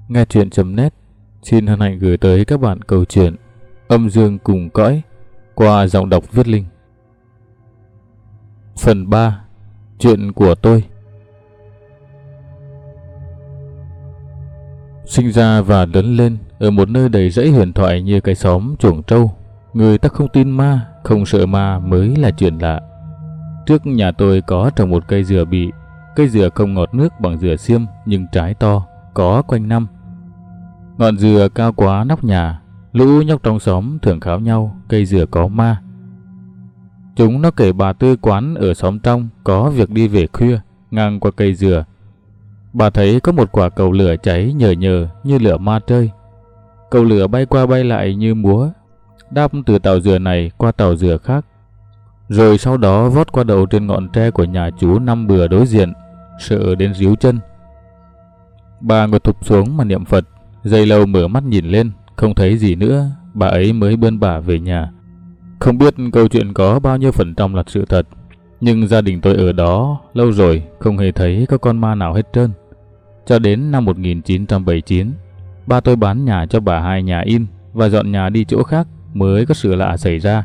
Nghe truyện.net xin hân hạnh gửi tới các bạn câu chuyện Âm Dương Cùng Cõi qua giọng đọc Viết Linh. Phần 3. Chuyện của tôi. Sinh ra và lớn lên ở một nơi đầy rẫy huyền thoại như cái xóm Chuồng Trâu, người ta không tin ma, không sợ ma mới là chuyện lạ. Trước nhà tôi có trồng một cây dừa bị. Cây dừa không ngọt nước bằng dừa xiêm nhưng trái to, có quanh năm. Ngọn dừa cao quá nóc nhà, lũ nhóc trong xóm thường kháo nhau cây dừa có ma. Chúng nó kể bà tư quán ở xóm trong có việc đi về khuya, ngang qua cây dừa. Bà thấy có một quả cầu lửa cháy nhờ nhờ như lửa ma chơi. Cầu lửa bay qua bay lại như múa, đáp từ tàu dừa này qua tàu dừa khác, rồi sau đó vót qua đầu trên ngọn tre của nhà chú Năm Bừa đối diện, sợ đến ríu chân. Bà ngồi thụp xuống mà niệm Phật, giây lâu mở mắt nhìn lên, không thấy gì nữa, bà ấy mới bươn bả về nhà. Không biết câu chuyện có bao nhiêu phần trăm là sự thật, nhưng gia đình tôi ở đó lâu rồi không hề thấy có con ma nào hết trơn. Cho đến năm 1979, ba tôi bán nhà cho bà hai nhà in và dọn nhà đi chỗ khác mới có sự lạ xảy ra.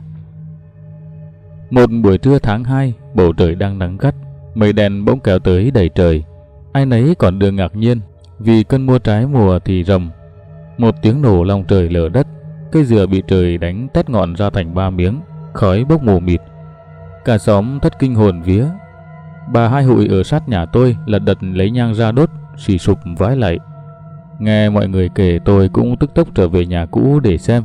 Một buổi trưa tháng 2, bầu trời đang nắng gắt, mây đen bỗng kéo tới đầy trời. Ai nấy còn đương ngạc nhiên vì cơn mưa trái mùa thì rầm. Một tiếng nổ long trời lở đất, cây dừa bị trời đánh tét ngọn ra thành 3 miếng, khói bốc mù mịt. Cả xóm thất kinh hồn vía. Bà hai hụi ở sát nhà tôi lật đật lấy nhang ra đốt, xì sụp vái lại. Nghe mọi người kể tôi cũng tức tốc trở về nhà cũ để xem.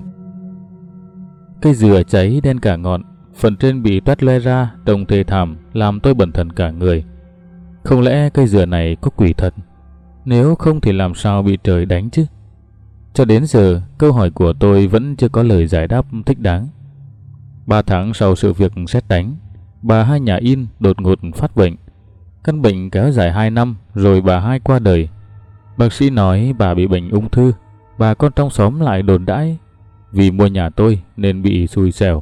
Cây dừa cháy đen cả ngọn, phần trên bị toét loe ra, trông thê thảm, làm tôi bần thần cả người. Không lẽ cây dừa này có quỷ thật? Nếu không thì làm sao bị trời đánh chứ? Cho đến giờ, câu hỏi của tôi vẫn chưa có lời giải đáp thích đáng. 3 tháng sau sự việc sét đánh, bà hai nhà in đột ngột phát bệnh. Căn bệnh kéo dài 2 năm rồi bà hai qua đời. Bác sĩ nói bà bị bệnh ung thư. Bà con trong xóm lại đồn đãi vì mua nhà tôi nên bị xui xẻo.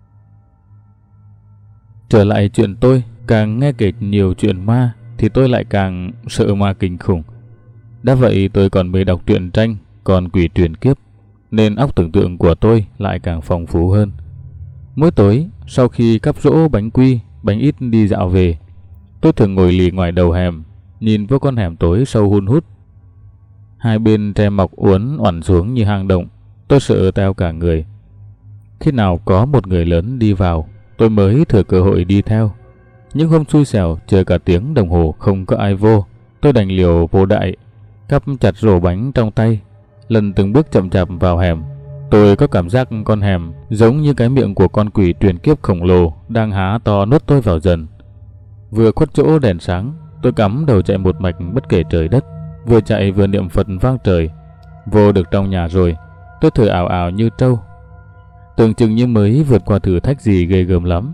Trở lại chuyện tôi, càng nghe kể nhiều chuyện ma thì tôi lại càng sợ ma kinh khủng. Đã vậy tôi còn mê đọc truyện tranh Con Quỷ Truyền Kiếp, nên óc tưởng tượng của tôi lại càng phong phú hơn. Mỗi tối, sau khi cắp giỗ bánh quy, bánh ít đi dạo về, tôi thường ngồi lì ngoài đầu hẻm, nhìn vô con hẻm tối sâu hun hút. Hai bên tre mọc uốn oẳn xuống như hang động, tôi sợ teo cả người. Khi nào có một người lớn đi vào, tôi mới thừa cơ hội đi theo. Những hôm xui xẻo chờ cả tiếng đồng hồ không có ai vô, tôi đành liều vô đại, cắp chặt rổ bánh trong tay, lần từng bước chậm chạp vào hẻm. Tôi có cảm giác con hẻm giống như cái miệng của con quỷ truyền kiếp khổng lồ đang há to nuốt tôi vào dần. Vừa khuất chỗ đèn sáng, tôi cắm đầu chạy một mạch bất kể trời đất, vừa chạy vừa niệm Phật vang trời. Vô được trong nhà rồi, tôi thở ào ào như trâu, tưởng chừng như mới vượt qua thử thách gì ghê gớm lắm.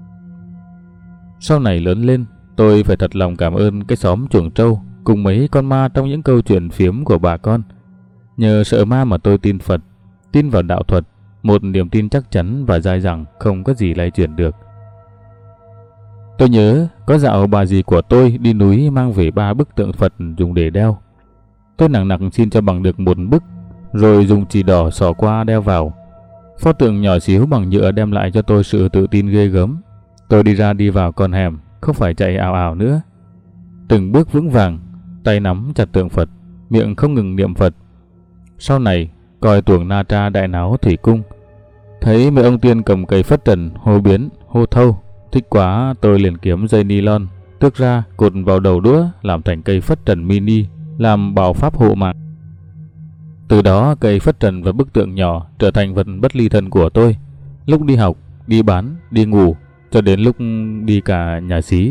Sau này lớn lên, tôi phải thật lòng cảm ơn cái xóm Chuồng Trâu cùng mấy con ma trong những câu chuyện phiếm của bà con. Nhờ sợ ma mà tôi tin Phật, tin vào đạo thuật, một niềm tin chắc chắn và dai dẳng không có gì lay chuyển được. Tôi nhớ có dạo bà dì của tôi đi núi mang về 3 bức tượng Phật dùng để đeo. Tôi nặng nặc xin cho bằng được một bức, rồi dùng chì đỏ xỏ qua đeo vào. Pho tượng nhỏ xíu bằng nhựa đem lại cho tôi sự tự tin ghê gớm. Tôi đi ra đi vào con hẻm, không phải chạy ảo ảo nữa. Từng bước vững vàng, tay nắm chặt tượng Phật, miệng không ngừng niệm Phật. Sau này, coi tuồng Na Tra đại náo thủy cung, thấy mấy ông tiên cầm cây phất trần hô biến, hô thâu. Thích quá, tôi liền kiếm dây nylon, tước ra, cột vào đầu đũa, làm thành cây phất trần mini, làm bảo pháp hộ mạng. Từ đó, cây phất trần và bức tượng nhỏ trở thành vật bất ly thân của tôi. Lúc đi học, đi bán, đi ngủ, cho đến lúc đi cả nhà xí.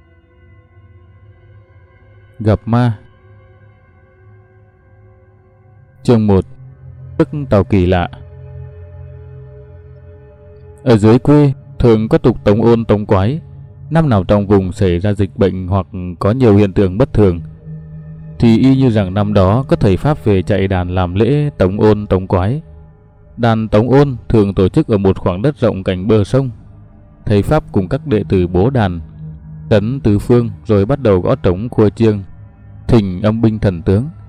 Gặp ma. Chương 1. Bức tàu kỳ lạ. Ở dưới quê thường có tục tống ôn tống quái. Năm nào trong vùng xảy ra dịch bệnh hoặc có nhiều hiện tượng bất thường, thì y như rằng năm đó có thầy pháp về chạy đàn làm lễ tống ôn tống quái. Đàn tống ôn thường tổ chức ở một khoảng đất rộng cạnh bờ sông. Thầy pháp cùng các đệ tử bố đàn, tấn tứ phương, rồi bắt đầu gõ trống khua chiêng, thỉnh âm binh thần tướng.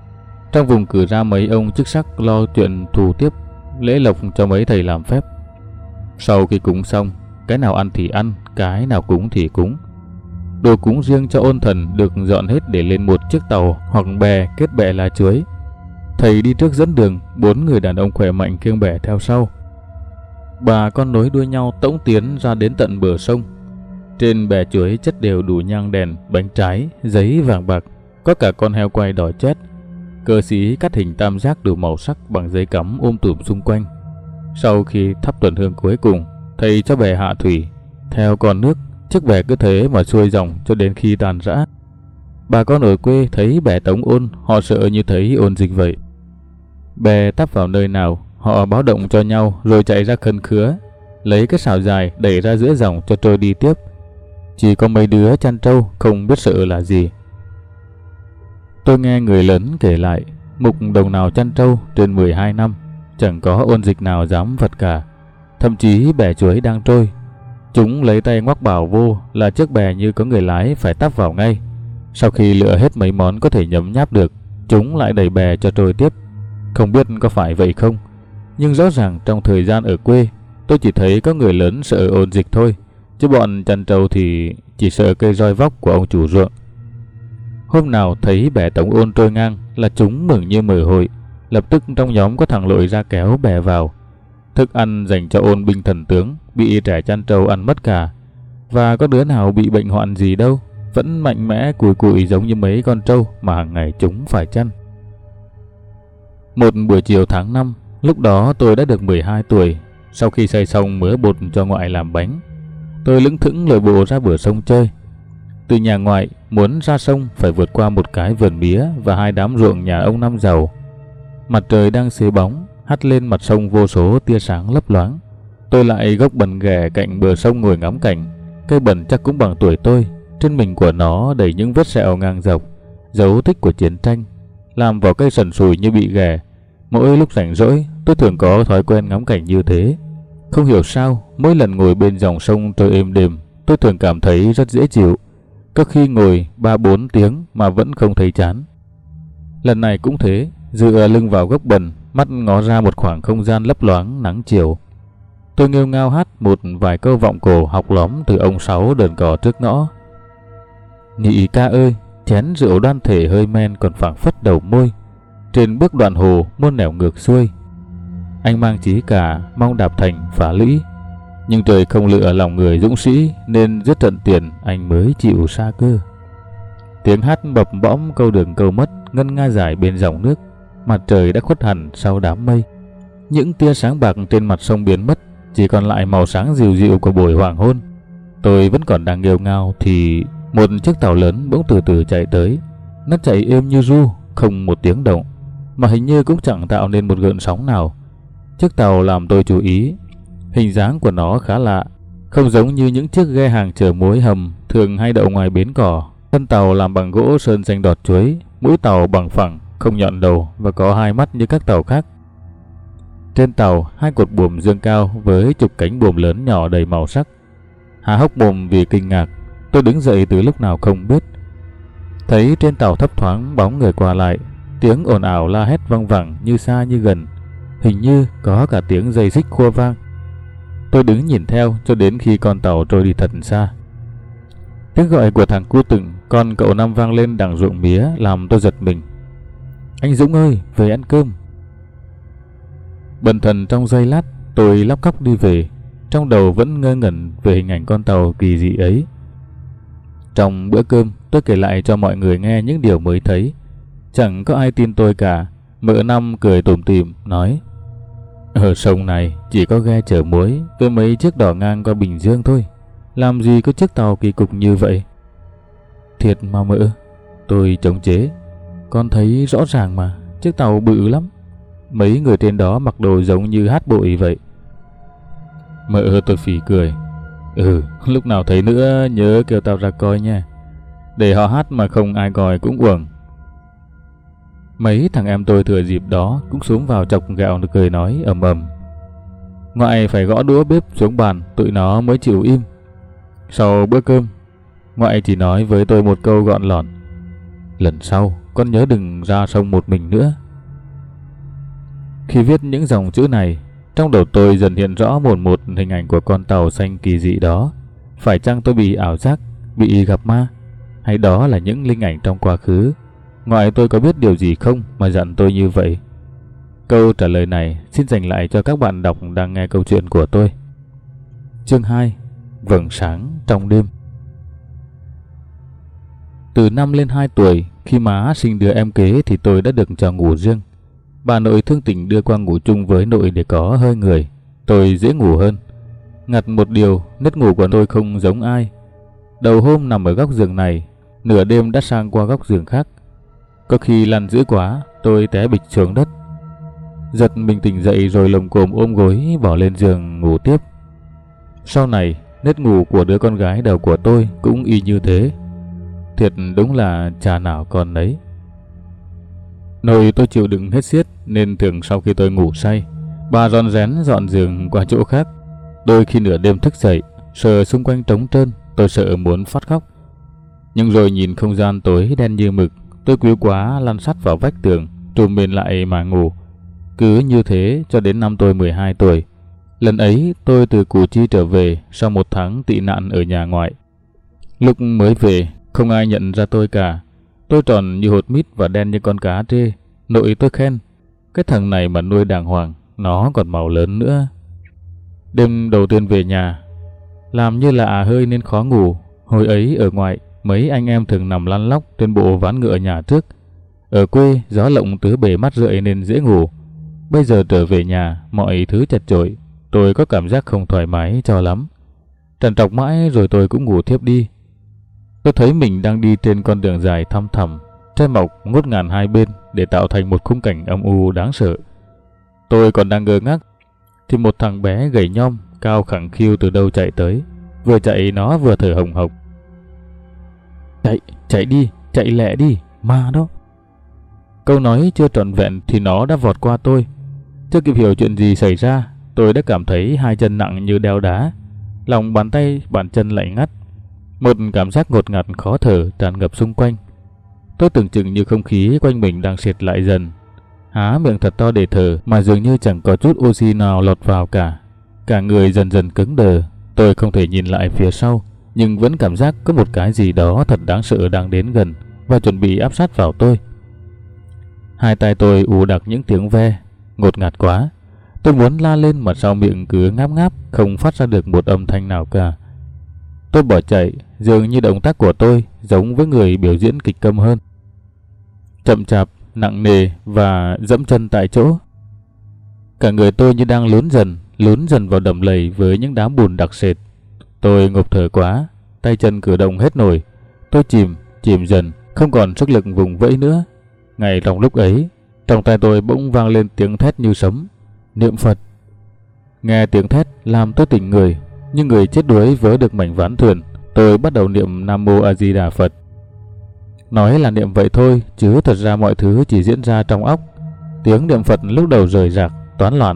Trong vùng cử ra mấy ông chức sắc lo chuyện thù tiếp lễ lộc cho mấy thầy làm phép. Sau khi cúng xong, cái nào ăn thì ăn, cái nào cúng thì cúng. Đồ cúng riêng cho ôn thần được dọn hết để lên một chiếc tàu hoặc bè kết bè lá chuối. Thầy đi trước dẫn đường, 4 người đàn ông khỏe mạnh kiêng bè theo sau. Bà con nối đuôi nhau tỗng tiến ra đến tận bờ sông. Trên bè chuối chất đều đủ nhang đèn, bánh trái, giấy vàng bạc, có cả con heo quay đỏ chét. Cờ xí cắt hình tam giác đủ màu sắc bằng giấy cắm ôm tùm xung quanh. Sau khi thắp tuần hương cuối cùng, thầy cho bè hạ thủy. Theo con nước, chiếc bè cứ thế mà xuôi dòng cho đến khi tàn rã. Bà con ở quê thấy bè Tống Ôn, họ sợ như thấy ôn dịch vậy. Bè tắp vào nơi nào, họ báo động cho nhau rồi chạy ra khân khứa, lấy cái sào dài đẩy ra giữa dòng cho trôi đi tiếp. Chỉ có mấy đứa chăn trâu không biết sợ là gì. Tôi nghe người lớn kể lại, mục đồng nào chăn trâu trên 12 năm, chẳng có ôn dịch nào dám vật cả. Thậm chí bè chuối đang trôi, chúng lấy tay ngoắc bảo vô là chiếc bè như có người lái phải tắp vào ngay. Sau khi lựa hết mấy món có thể nhấm nháp được, chúng lại đẩy bè cho trôi tiếp. Không biết có phải vậy không, nhưng rõ ràng trong thời gian ở quê, tôi chỉ thấy có người lớn sợ ôn dịch thôi, chứ bọn chăn trâu thì chỉ sợ cây roi vóc của ông chủ ruộng. Hôm nào thấy bè Tống Ôn trôi ngang là chúng mừng như mở hội, lập tức trong nhóm có thằng lội ra kéo bè vào. Thức ăn dành cho ôn binh thần tướng bị trẻ chăn trâu ăn mất cả, và có đứa nào bị bệnh hoạn gì đâu, vẫn mạnh mẽ cùi cụi giống như mấy con trâu mà hàng ngày chúng phải chăn. Một buổi chiều tháng 5, lúc đó tôi đã được 12 tuổi. Sau khi xay xong mớ bột cho ngoại làm bánh, tôi lững thững lội bộ ra bờ sông chơi. Từ nhà ngoại muốn ra sông phải vượt qua một cái vườn mía và 2 đám ruộng nhà ông năm giàu. Mặt trời đang xế bóng, hắt lên mặt sông vô số tia sáng lấp loáng. Tôi lại gốc bần ghẻ cạnh bờ sông ngồi ngắm cảnh. Cây bần chắc cũng bằng tuổi tôi, trên mình của nó đầy những vết sẹo ngang dọc, dấu tích của chiến tranh, làm vỏ cây sần sùi như bị ghẻ. Mỗi lúc rảnh rỗi, tôi thường có thói quen ngắm cảnh như thế. Không hiểu sao, mỗi lần ngồi bên dòng sông trôi êm đềm, tôi thường cảm thấy rất dễ chịu. Có khi ngồi 3-4 tiếng mà vẫn không thấy chán. Lần này cũng thế, dựa lưng vào gốc bần, mắt ngó ra một khoảng không gian lấp loáng nắng chiều. Tôi nghêu ngao hát một vài câu vọng cổ học lóm từ ông Sáu đờn cò trước ngõ. Nhị ca ơi, chén rượu đoan thể hơi men còn phảng phất đầu môi. Trên bước đoạn hồ muôn nẻo ngược xuôi. Anh mang chí cả mong đạp thành phá lũy, nhưng trời không lựa lòng người dũng sĩ, nên giết trận tiền anh mới chịu xa cơ. Tiếng hát bập bõm câu đường câu mất, ngân nga dài bên dòng nước. Mặt trời đã khuất hẳn sau đám mây. Những tia sáng bạc trên mặt sông biến mất, chỉ còn lại màu sáng dịu dịu của buổi hoàng hôn. Tôi vẫn còn đang nghêu ngao thì một chiếc tàu lớn bỗng từ từ chạy tới. Nó chạy êm như ru, không một tiếng động, mà hình như cũng chẳng tạo nên một gợn sóng nào. Chiếc tàu làm tôi chú ý. Hình dáng của nó khá lạ, không giống như những chiếc ghe hàng chở muối hầm thường hay đậu ngoài bến cỏ. Thân tàu làm bằng gỗ sơn xanh đọt chuối, mũi tàu bằng phẳng, không nhọn đầu và có 2 mắt như các tàu khác. Trên tàu, 2 cột buồm dương cao với chục cánh buồm lớn nhỏ đầy màu sắc. Há hốc mồm vì kinh ngạc, tôi đứng dậy từ lúc nào không biết. Thấy trên tàu thấp thoáng bóng người qua lại, tiếng ồn ào la hét văng vẳng như xa như gần, hình như có cả tiếng dây xích khua vang. Tôi đứng nhìn theo cho đến khi con tàu trôi đi thật xa. Tiếng gọi của thằng cu Từng, con cậu Năm vang lên đằng ruộng mía làm tôi giật mình. Anh Dũng ơi, về ăn cơm. Bần thần trong giây lát, tôi lóc cóc đi về, trong đầu vẫn ngơ ngẩn về hình ảnh con tàu kỳ dị ấy. Trong bữa cơm, tôi kể lại cho mọi người nghe những điều mới thấy. Chẳng có ai tin tôi cả. Mợ Năm cười tủm tỉm nói: ở sông này chỉ có ghe chở muối với mấy chiếc đò ngang qua Bình Dương thôi, làm gì có chiếc tàu kỳ cục như vậy. Thiệt mà mợ, tôi chống chế. Con thấy rõ ràng mà, chiếc tàu bự lắm. Mấy người trên đó mặc đồ giống như hát bội vậy. Mợ tôi phì cười. Lúc nào thấy nữa nhớ kêu tao ra coi nha. Để họ hát mà không ai coi cũng uổng. Mấy thằng em tôi thừa dịp đó cũng xuống vào chọc gạo cười nói ầm ầm. Ngoại phải gõ đũa bếp xuống bàn, tụi nó mới chịu im. Sau bữa cơm, ngoại chỉ nói với tôi một câu gọn lỏn: lần sau con nhớ đừng ra sông một mình nữa. Khi viết những dòng chữ này, trong đầu tôi dần hiện rõ một hình ảnh của con tàu xanh kỳ dị đó. Phải chăng tôi bị ảo giác, bị gặp ma? Hay đó là những linh ảnh trong quá khứ? Ngoại tôi có biết điều gì không mà dặn tôi như vậy? Câu trả lời này xin dành lại cho các bạn đọc đang nghe câu chuyện của tôi. Chương 2. Vầng sáng trong đêm. Từ năm lên 2 tuổi, khi má sinh đứa em kế thì tôi đã được cho ngủ riêng. Bà nội thương tình đưa qua ngủ chung với nội để có hơi người. Tôi dễ ngủ hơn. Ngặt một điều, nếp ngủ của tôi không giống ai. Đầu hôm nằm ở góc giường này, nửa đêm đã sang qua góc giường khác. Có khi lăn dữ quá, tôi té bịch xuống đất. Giật mình tỉnh dậy rồi lồm cồm ôm gối bỏ lên giường ngủ tiếp. Sau này, nếp ngủ của đứa con gái đầu của tôi cũng y như thế. Thiệt đúng là cha nào con nấy. Nội tôi chịu đựng hết xiết nên thường sau khi tôi ngủ say, bà rón rén dọn giường qua chỗ khác. Đôi khi nửa đêm thức dậy, sờ xung quanh trống trơn, tôi sợ muốn phát khóc. Nhưng rồi nhìn không gian tối đen như mực, tôi quýu quá lăn sắt vào vách tường, trùm mền lại mà ngủ. Cứ như thế cho đến năm tôi 12 tuổi. Lần ấy tôi từ Củ Chi trở về sau 1 tháng tị nạn ở nhà ngoại. Lúc mới về, không ai nhận ra tôi cả. Tôi tròn như hột mít và đen như con cá trê. Nội tôi khen, cái thằng này mà nuôi đàng hoàng, nó còn màu lớn nữa. Đêm đầu tiên về nhà, làm như là hơi nên khó ngủ. Hồi ấy ở ngoại, mấy anh em thường nằm lăn lóc trên bộ ván ngựa nhà trước. Ở quê, gió lộng tứ bề mắt rượi nên dễ ngủ. Bây giờ trở về nhà, mọi thứ chật chội. Tôi có cảm giác không thoải mái cho lắm. Trằn trọc mãi rồi tôi cũng ngủ thiếp đi. Tôi thấy mình đang đi trên con đường dài thăm thẳm, tre mọc ngút ngàn hai bên để tạo thành một khung cảnh âm u đáng sợ. Tôi còn đang ngơ ngác thì một thằng bé gầy nhom, cao khẳng khiu từ đâu chạy tới. Vừa chạy nó vừa thở hồng hộc. Chạy đi, chạy lẹ đi, ma đó. Câu nói chưa trọn vẹn thì nó đã vọt qua tôi. Chưa kịp hiểu chuyện gì xảy ra, tôi đã cảm thấy hai chân nặng như đeo đá, lòng bàn tay bàn chân lạnh ngắt. Một cảm giác ngột ngạt khó thở tràn ngập xung quanh. Tôi tưởng chừng như không khí quanh mình đang sệt lại dần. Há miệng thật to để thở mà dường như chẳng có chút oxy nào lọt vào cả. Cả người dần dần cứng đờ. Tôi không thể nhìn lại phía sau, nhưng vẫn cảm giác có một cái gì đó thật đáng sợ đang đến gần và chuẩn bị áp sát vào tôi. Hai tay tôi ù đặc những tiếng ve, ngột ngạt quá. Tôi muốn la lên mà sau miệng cứ ngáp ngáp, không phát ra được một âm thanh nào cả. Tôi bỏ chạy, dường như động tác của tôi giống với người biểu diễn kịch câm hơn. Chậm chạp, nặng nề và dẫm chân tại chỗ. Cả người tôi như đang lún dần vào đầm lầy với những đám bùn đặc sệt. Tôi ngộp thở quá, tay chân cử động hết nổi. Tôi chìm dần, không còn sức lực vùng vẫy nữa. Ngay trong lúc ấy, trong tai tôi bỗng vang lên tiếng thét như sấm. Niệm Phật. Nghe tiếng thét làm tôi tỉnh người, như người chết đuối vớ được mảnh ván thuyền. Tôi bắt đầu niệm Nam Mô A Di Đà Phật. Nói là niệm vậy thôi, chứ thật ra mọi thứ chỉ diễn ra trong óc. Tiếng niệm Phật lúc đầu rời rạc, toán loạn.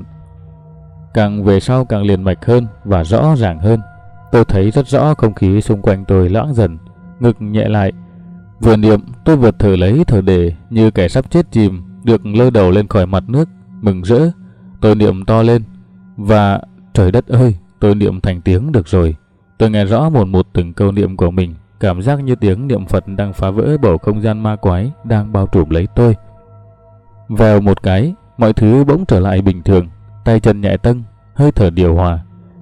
Càng về sau càng liền mạch hơn và rõ ràng hơn. Tôi thấy rất rõ không khí xung quanh tôi loãng dần, ngực nhẹ lại. Vừa niệm, tôi vừa thở lấy thở để như kẻ sắp chết chìm, được lơ đầu lên khỏi mặt nước, mừng rỡ. Tôi niệm to lên, và trời đất ơi, tôi niệm thành tiếng được rồi. Tôi nghe rõ một từng câu niệm của mình, cảm giác như tiếng niệm Phật đang phá vỡ bầu không gian ma quái đang bao trùm lấy tôi. Vèo một cái, mọi thứ bỗng trở lại bình thường, tay chân nhẹ tâng, hơi thở điều hòa.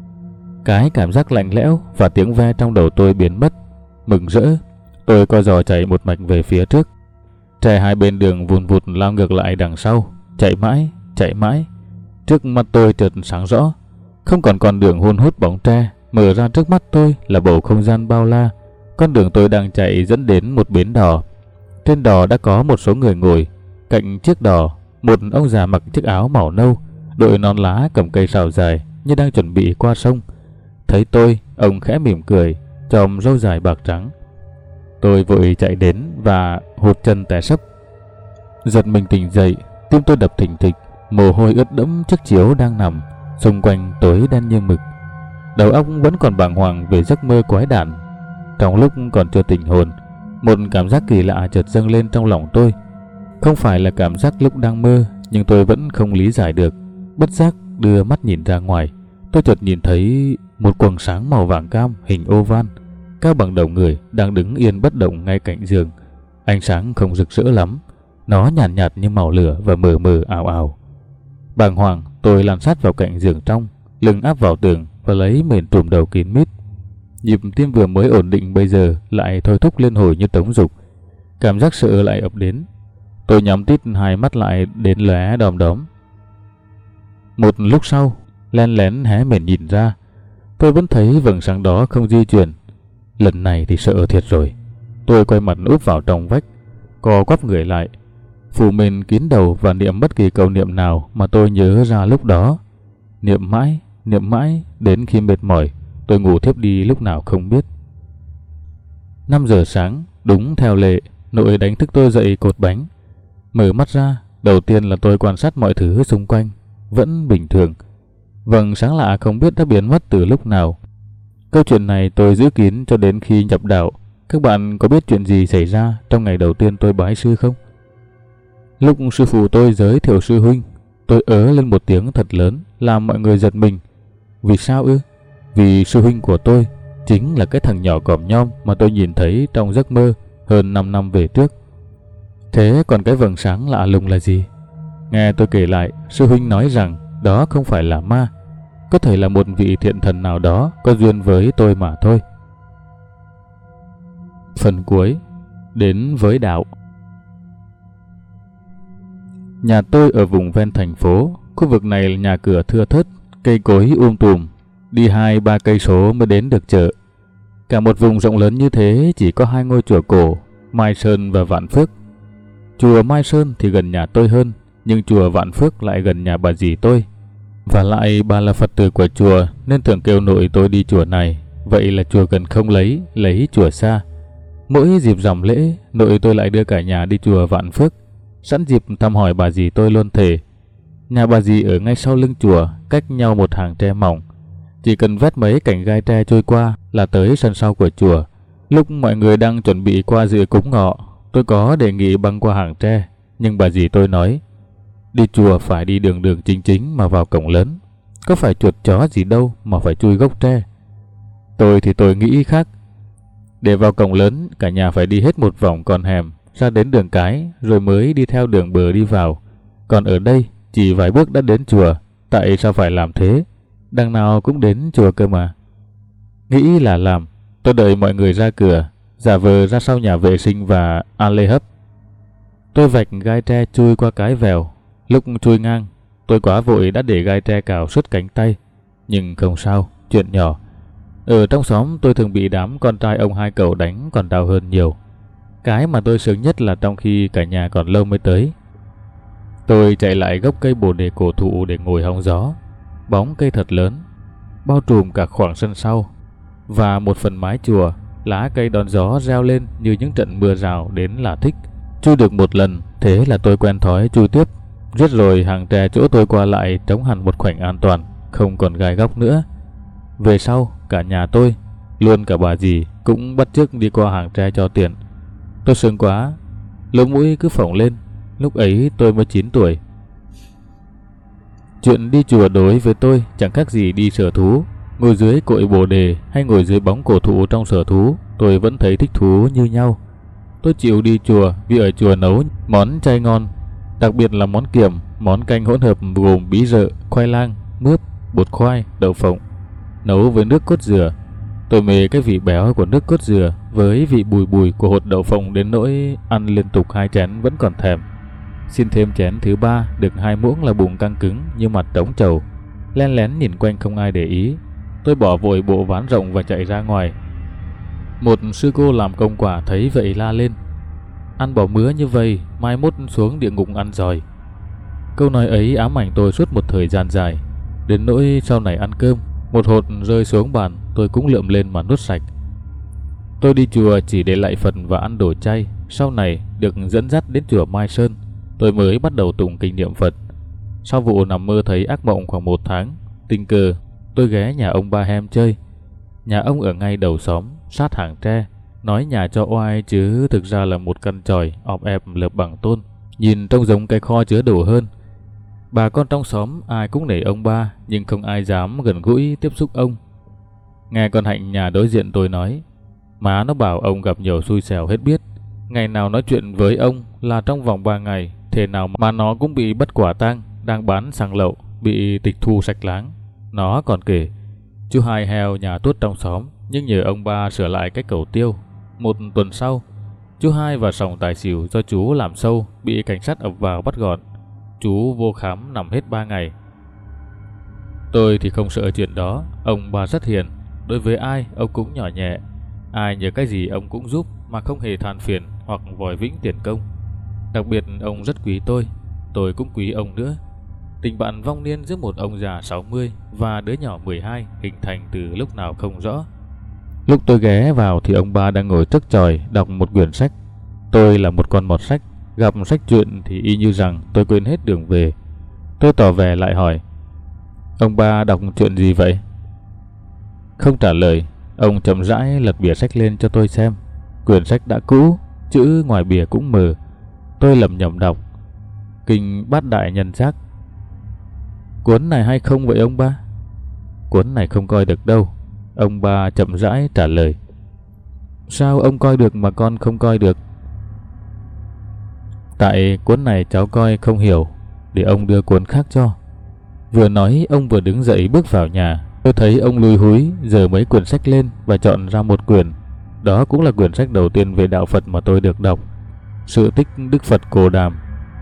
Cái cảm giác lạnh lẽo và tiếng ve trong đầu tôi biến mất. Mừng rỡ, tôi co giò chạy một mạch về phía trước. Tre hai bên đường vùn vụt lao ngược lại đằng sau, chạy mãi. Trước mắt tôi chợt sáng rõ, không còn con đường hun hút bóng tre, mở ra trước mắt tôi là bầu không gian bao la. Con đường tôi đang chạy dẫn đến một bến đò. Trên đò đã có một số người ngồi. Cạnh chiếc đò, một ông già mặc chiếc áo màu nâu, đội nón lá cầm cây sào dài như đang chuẩn bị qua sông. Thấy tôi, ông khẽ mỉm cười, chòm râu dài bạc trắng. Tôi vội chạy đến và hụt chân té sấp. Giật mình tỉnh dậy, tim tôi đập thình thịch, mồ hôi ướt đẫm chiếc chiếu đang nằm, xung quanh tối đen như mực. Đầu óc vẫn còn bàng hoàng về giấc mơ quái đản. Trong lúc còn chưa tỉnh hồn, một cảm giác kỳ lạ chợt dâng lên trong lòng tôi. Không phải là cảm giác lúc đang mơ, nhưng tôi vẫn không lý giải được. Bất giác đưa mắt nhìn ra ngoài, tôi chợt nhìn thấy một quầng sáng màu vàng cam hình oval, cao bằng đầu người, đang đứng yên bất động ngay cạnh giường. Ánh sáng không rực rỡ lắm, nó nhàn nhạt như màu lửa và mờ mờ ảo ảo. Bàng hoàng, tôi lan sát vào cạnh giường trong, lưng áp vào tường và lấy mền trùm đầu kín mít. Nhịp tim vừa mới ổn định bây giờ lại thôi thúc lên hồi như trống dục. Cảm giác sợ lại ập đến. Tôi nhắm tít hai mắt lại đến lóe đom đóm. Một lúc sau, len lén hé mền nhìn ra, tôi vẫn thấy vầng sáng đó không di chuyển. Lần này thì sợ thiệt rồi. Tôi quay mặt úp vào trong vách, co quắp người lại, phủ mền kín đầu và niệm bất kỳ câu niệm nào mà tôi nhớ ra lúc đó. Niệm mãi, đến khi mệt mỏi, tôi ngủ thiếp đi lúc nào không biết. 5 giờ sáng, đúng theo lệ, nội đánh thức tôi dậy cột bánh. Mở mắt ra, đầu tiên là tôi quan sát mọi thứ xung quanh, vẫn bình thường. Vầng sáng lạ không biết đã biến mất từ lúc nào. Câu chuyện này tôi giữ kín cho đến khi nhập đạo. Các bạn có biết chuyện gì xảy ra trong ngày đầu tiên tôi bái sư không? Lúc sư phụ tôi giới thiệu sư huynh, tôi ớ lên một tiếng thật lớn làm mọi người giật mình. Vì sao ư? Vì sư huynh của tôi chính là cái thằng nhỏ còm nhom mà tôi nhìn thấy trong giấc mơ hơn 5 năm về trước. Thế còn cái vầng sáng lạ lùng là gì? Nghe tôi kể lại, sư huynh nói rằng đó không phải là ma, có thể là một vị thiện thần nào đó có duyên với tôi mà thôi. Phần cuối, đến với đạo. Nhà tôi ở vùng ven thành phố, khu vực này là nhà cửa thưa thớt, cây cối tùm, đi 2-3 cây số mới đến được chợ. Cả một vùng rộng lớn như thế chỉ có 2 ngôi chùa cổ, Mai Sơn và Vạn Phước. Chùa Mai Sơn thì gần nhà tôi hơn, nhưng chùa Vạn Phước lại gần nhà bà dì tôi. Và lại bà là Phật tử của chùa nên thường kêu nội tôi đi chùa này, vậy là chùa gần không lấy chùa xa. Mỗi dịp rằm lễ, nội tôi lại đưa cả nhà đi chùa Vạn Phước, sẵn dịp thăm hỏi bà dì tôi luôn thề. Nhà bà dì ở ngay sau lưng chùa, cách nhau một hàng tre mỏng. Chỉ cần vét mấy cành gai tre trôi qua là tới sân sau của chùa. Lúc mọi người đang chuẩn bị qua dự cúng ngọ, tôi có đề nghị băng qua hàng tre, nhưng bà dì tôi nói, đi chùa phải đi đường chính mà vào cổng lớn, có phải chuột chó gì đâu mà phải chui gốc tre. Tôi thì tôi nghĩ khác. Để vào cổng lớn, cả nhà phải đi hết một vòng con hẻm ra đến đường cái, rồi mới đi theo đường bờ đi vào. Còn ở đây chỉ vài bước đã đến chùa, tại sao phải làm thế? Đằng nào cũng đến chùa cơ mà. Nghĩ là làm, tôi đợi mọi người ra cửa, giả vờ ra sau nhà vệ sinh và ăn lê hấp. Tôi vạch gai tre chui qua cái vèo. Lúc chui ngang, tôi quá vội đã để gai tre cào suốt cánh tay. Nhưng không sao, chuyện nhỏ. Ở trong xóm tôi thường bị đám con trai ông hai cậu đánh còn đau hơn nhiều. Cái mà tôi sướng nhất là trong khi cả nhà còn lâu mới tới. Tôi chạy lại gốc cây bồ đề cổ thụ để ngồi hóng gió. Bóng cây thật lớn, bao trùm cả khoảng sân sau và một phần mái chùa. Lá cây đón gió reo lên như những trận mưa rào đến là thích. Chui được một lần, thế là tôi quen thói chui tiếp. Riết rồi hàng tre chỗ tôi qua lại trống hẳn một khoảnh an toàn, không còn gai góc nữa. Về sau, cả nhà tôi, luôn cả bà dì, cũng bắt chước đi qua hàng tre cho tiền. Tôi sướng quá, lỗ mũi cứ phồng lên. Lúc ấy tôi mới 9 tuổi. Chuyện đi chùa đối với tôi chẳng khác gì đi sở thú. Ngồi dưới cội bồ đề hay ngồi dưới bóng cổ thụ trong sở thú, tôi vẫn thấy thích thú như nhau. Tôi chịu đi chùa vì ở chùa nấu món chay ngon, đặc biệt là món kiểm, món canh hỗn hợp gồm bí rợ, khoai lang, mướp, bột khoai, đậu phộng, nấu với nước cốt dừa. Tôi mê cái vị béo của nước cốt dừa với vị bùi bùi của hột đậu phộng đến nỗi ăn liên tục 2 chén vẫn còn thèm. Xin thêm chén thứ 3, được 2 muỗng là bụng căng cứng như mặt trống trầu. Len lén nhìn quanh không ai để ý, tôi bỏ vội bộ ván rộng và chạy ra ngoài. Một sư cô làm công quả thấy vậy la lên, ăn bỏ mứa như vậy mai mốt xuống địa ngục ăn giỏi. Câu nói ấy ám ảnh tôi suốt một thời gian dài, đến nỗi sau này ăn cơm, một hột rơi xuống bàn tôi cũng lượm lên mà nuốt sạch. Tôi đi chùa chỉ để lạy Phật và ăn đồ chay. Sau này được dẫn dắt đến chùa Mai Sơn, tôi mới bắt đầu tụng kinh niệm Phật. Sau vụ nằm mơ thấy ác mộng khoảng 1 tháng, tình cờ tôi ghé nhà ông Ba Hem chơi. Nhà ông ở ngay đầu xóm, sát hàng tre. Nói nhà cho oai chứ thực ra là một căn chòi ọp ẹp lợp bằng tôn, nhìn trông giống cái kho chứa đồ hơn. Bà con trong xóm ai cũng nể ông ba, nhưng không ai dám gần gũi tiếp xúc ông. Nghe con Hạnh nhà đối diện tôi nói, má nó bảo ông gặp nhiều xui xẻo hết biết. Ngày nào nói chuyện với ông là trong vòng 3 ngày, thế nào mà nó cũng bị bắt quả tang đang bán xăng lậu, bị tịch thu sạch láng. Nó còn kể, chú hai heo nhà tuốt trong xóm, nhưng nhờ ông ba sửa lại cái cầu tiêu. Một tuần sau, chú hai và sòng tài xỉu do chú làm sâu bị cảnh sát ập vào bắt gọn. Chú vô khám nằm hết 3 ngày. Tôi thì không sợ chuyện đó, ông ba rất hiền. Đối với ai, ông cũng nhỏ nhẹ. Ai nhờ cái gì ông cũng giúp mà không hề than phiền hoặc vòi vĩnh tiền công. Đặc biệt ông rất quý tôi cũng quý ông nữa. Tình bạn vong niên giữa một ông già 60 và đứa nhỏ 12 hình thành từ lúc nào không rõ. Lúc tôi ghé vào thì ông ba đang ngồi trước chòi đọc một quyển sách. Tôi là một con mọt sách, gặp sách truyện thì y như rằng tôi quên hết đường về. Tôi tỏ vẻ lại hỏi, ông ba đọc chuyện gì vậy? Không trả lời, ông chậm rãi lật bìa sách lên cho tôi xem. Quyển sách đã cũ, chữ ngoài bìa cũng mờ. Tôi lẩm nhẩm đọc, Kinh Bát Đại Nhân Giác. Cuốn này hay không vậy ông ba? Cuốn này không coi được đâu, ông ba chậm rãi trả lời. Sao ông coi được mà con không coi được? Tại cuốn này cháu coi không hiểu, để ông đưa cuốn khác cho. Vừa nói ông vừa đứng dậy bước vào nhà. Tôi thấy ông lùi húi giở mấy quyển sách lên và chọn ra một quyển. Đó cũng là quyển sách đầu tiên về đạo Phật mà tôi được đọc, Sự Tích Đức Phật Cồ Đàm.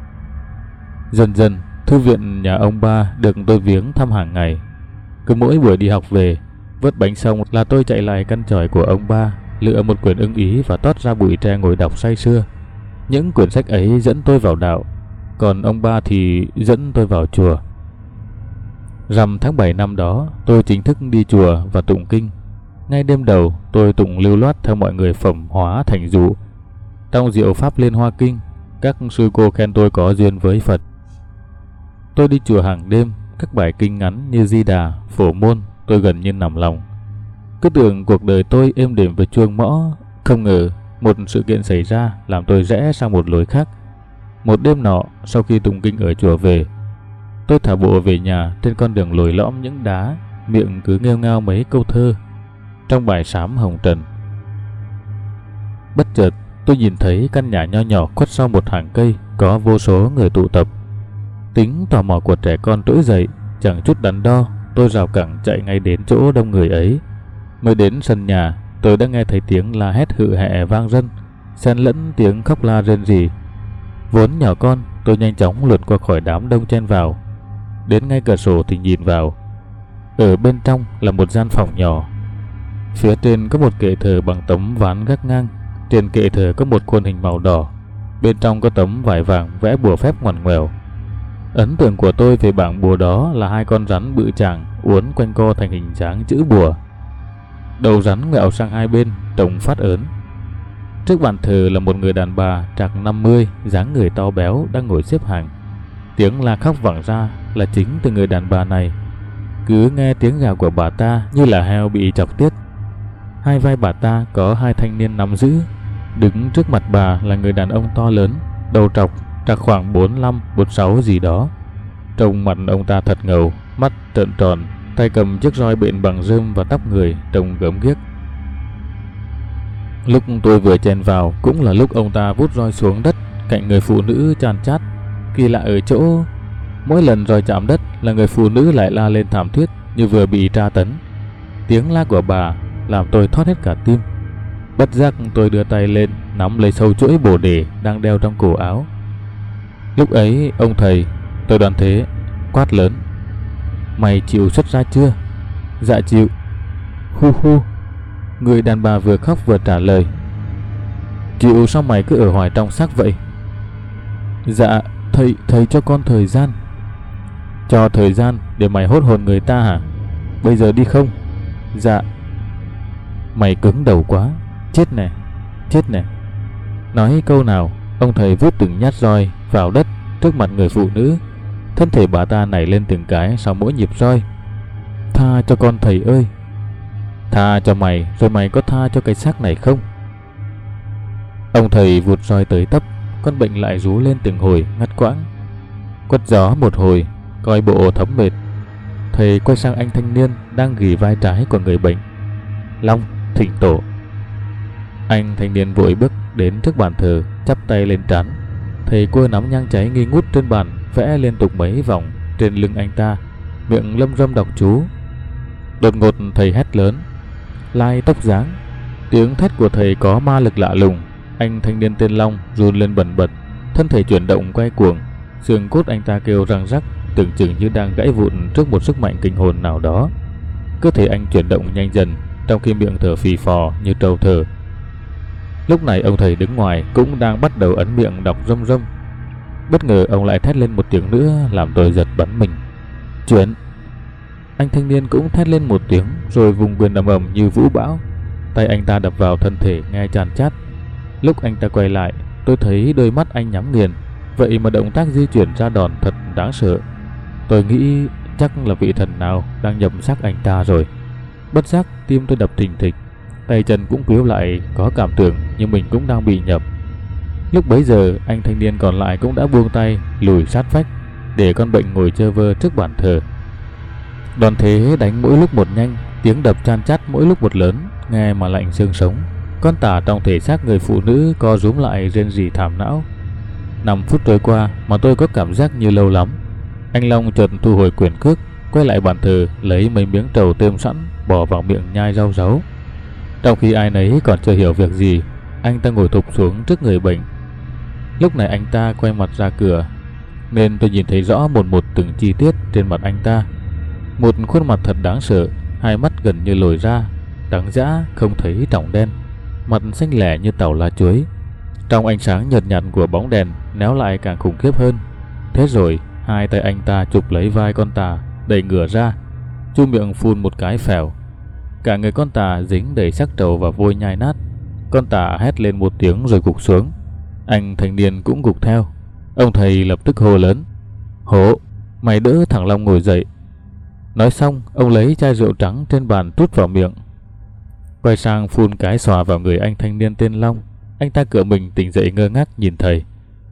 Dần dần, thư viện nhà ông ba được tôi viếng thăm hàng ngày. Cứ mỗi buổi đi học về, vớt bánh xong là tôi chạy lại căn chòi của ông ba, lựa một quyển ưng ý và tót ra bụi tre ngồi đọc say sưa. Những quyển sách ấy dẫn tôi vào đạo, còn ông ba thì dẫn tôi vào chùa. Rằm tháng 7 năm đó, tôi chính thức đi chùa và tụng kinh. Ngay đêm đầu, tôi tụng lưu loát theo mọi người phẩm hóa thành dụ. Trong diệu pháp Liên Hoa Kinh, các sư cô khen tôi có duyên với Phật. Tôi đi chùa hàng đêm, các bài kinh ngắn như Di Đà, Phổ Môn, tôi gần như nằm lòng. Cứ tưởng cuộc đời tôi êm đềm với chuông mõ, không ngờ một sự kiện xảy ra làm tôi rẽ sang một lối khác. Một đêm nọ, sau khi tụng kinh ở chùa về, tôi thả bộ về nhà trên con đường lồi lõm những đá, miệng cứ nghêu ngao mấy câu thơ trong bài sám hồng trần. Bất chợt, tôi nhìn thấy căn nhà nho nhỏ khuất sau một hàng cây có vô số người tụ tập. Tính tò mò của trẻ con trỗi dậy, chẳng chút đắn đo, tôi rào cẳng chạy ngay đến chỗ đông người ấy. Mới đến sân nhà, tôi đã nghe thấy tiếng la hét hự hẹ vang rân, xen lẫn tiếng khóc la rên rỉ. Vốn nhỏ con, tôi nhanh chóng lượn qua khỏi đám đông chen vào. Đến ngay cửa sổ thì nhìn vào. Ở bên trong là một gian phòng nhỏ. Phía trên có một kệ thờ bằng tấm ván gác ngang. Trên kệ thờ có một khuôn hình màu đỏ. Bên trong có tấm vải vàng vẽ bùa phép ngoằn ngoèo. Ấn tượng của tôi về bảng bùa đó là hai con rắn bự chảng uốn quanh co thành hình dáng chữ bùa. Đầu rắn ngoẹo sang hai bên, trông phát ớn. Trước bàn thờ là một người đàn bà trạc 50, dáng người to béo đang ngồi xếp hàng. Tiếng la khóc vẳng ra là chính từ người đàn bà này. Cứ nghe tiếng gào của bà ta như là heo bị chọc tiết. Hai vai bà ta có hai thanh niên nắm giữ. Đứng trước mặt bà là người đàn ông to lớn, đầu trọc, trạc khoảng 45, 46 gì đó. Trông mặt ông ta thật ngầu, mắt trợn tròn, tay cầm chiếc roi bện bằng rơm và tóc người, trông gớm ghiếc. Lúc tôi vừa chen vào cũng là lúc ông ta vút roi xuống đất cạnh người phụ nữ chan chát. Kỳ lạ ở chỗ, mỗi lần roi chạm đất là người phụ nữ lại la lên thảm thiết như vừa bị tra tấn. Tiếng la của bà làm tôi thót hết cả tim. Bất giác tôi đưa tay lên nắm lấy sâu chuỗi bồ đề đang đeo trong cổ áo. Lúc ấy ông thầy, tôi đoán thế, quát lớn: "Mày chịu xuất ra chưa?" "Dạ chịu." "Hu hu." Người đàn bà vừa khóc vừa trả lời: "Chịu sao mày cứ ở hoài trong xác vậy?" "Dạ, thầy cho con thời gian." "Cho thời gian để mày hốt hồn người ta hả? Bây giờ đi không?" "Dạ." "Mày cứng đầu quá, chết nè, chết nè." Nói câu nào, ông thầy vút từng nhát roi vào đất trước mặt người phụ nữ. Thân thể bà ta nảy lên từng cái sau mỗi nhịp roi. "Tha cho con thầy ơi." "Tha cho mày rồi mày có tha cho cái xác này không?" Ông thầy vụt roi tới tấp, con bệnh lại rú lên từng hồi ngắt quãng. Quất gió một hồi, coi bộ thấm mệt. Thầy quay sang anh thanh niên đang ghì vai trái của người bệnh. Long, thỉnh tổ. Anh thanh niên vội bước đến trước bàn thờ, chắp tay lên trán. Thầy cua nắm nhang cháy nghi ngút trên bàn, vẽ liên tục mấy vòng trên lưng anh ta, miệng lâm râm đọc chú. Đột ngột thầy hét lớn: Lai tóc dáng! Tiếng thét của thầy có ma lực lạ lùng. Anh thanh niên tên Long run lên bần bật, thân thể chuyển động quay cuồng, xương cốt anh ta kêu răng rắc, tưởng chừng như đang gãy vụn trước một sức mạnh kinh hồn nào đó. Cơ thể anh chuyển động nhanh dần, trong khi miệng thở phì phò như trâu thở. Lúc này ông thầy đứng ngoài cũng đang bắt đầu ấn miệng đọc râm râm. Bất ngờ ông lại thét lên một tiếng nữa làm tôi giật bắn mình. Chuyển! Anh thanh niên cũng thét lên một tiếng rồi vùng quyền ầm ầm như vũ bão. Tay anh ta đập vào thân thể nghe chan chát. Lúc anh ta quay lại, tôi thấy đôi mắt anh nhắm nghiền, vậy mà động tác di chuyển ra đòn thật đáng sợ. Tôi nghĩ chắc là vị thần nào đang nhầm xác anh ta rồi. Bất giác tim tôi đập thình thịch, tay chân cũng quýu lại, có cảm tưởng như mình cũng đang bị nhập. Lúc bấy giờ anh thanh niên còn lại cũng đã buông tay lùi sát vách, để con bệnh ngồi chơ vơ trước bàn thờ. Đòn thế đánh mỗi lúc một nhanh, tiếng đập chan chát mỗi lúc một lớn, nghe mà lạnh xương sống. Con tả trong thể xác người phụ nữ co rúm lại rên rỉ thảm não. 5 phút trôi qua mà tôi có cảm giác như lâu lắm. Anh Long chợt thu hồi quyền cước, quay lại bàn thờ, lấy mấy miếng trầu tươm sẵn bỏ vào miệng nhai rau ráu. Trong khi ai nấy còn chưa hiểu việc gì, anh ta ngồi thụp xuống trước người bệnh. Lúc này anh ta quay mặt ra cửa, nên tôi nhìn thấy rõ một từng chi tiết trên mặt anh ta. Một khuôn mặt thật đáng sợ, hai mắt gần như lồi ra, trắng dã không thấy tròng đen, mặt xanh lẻ như tàu lá chuối. Trong ánh sáng nhợt nhạt của bóng đèn néo lại càng khủng khiếp hơn. Thế rồi hai tay anh ta chụp lấy vai con tà, đẩy ngửa ra, chu miệng phun một cái phèo. Cả người con tà dính đầy xác trầu và vôi nhai nát. Con tà hét lên một tiếng rồi gục xuống. Anh thanh niên cũng gục theo. Ông thầy lập tức hô lớn: Hổ, mày đỡ thằng Long ngồi dậy. Nói xong, ông lấy chai rượu trắng trên bàn trút vào miệng, quay sang phun cái xòa vào người anh thanh niên tên Long. Anh ta cựa mình tỉnh dậy ngơ ngác nhìn thầy.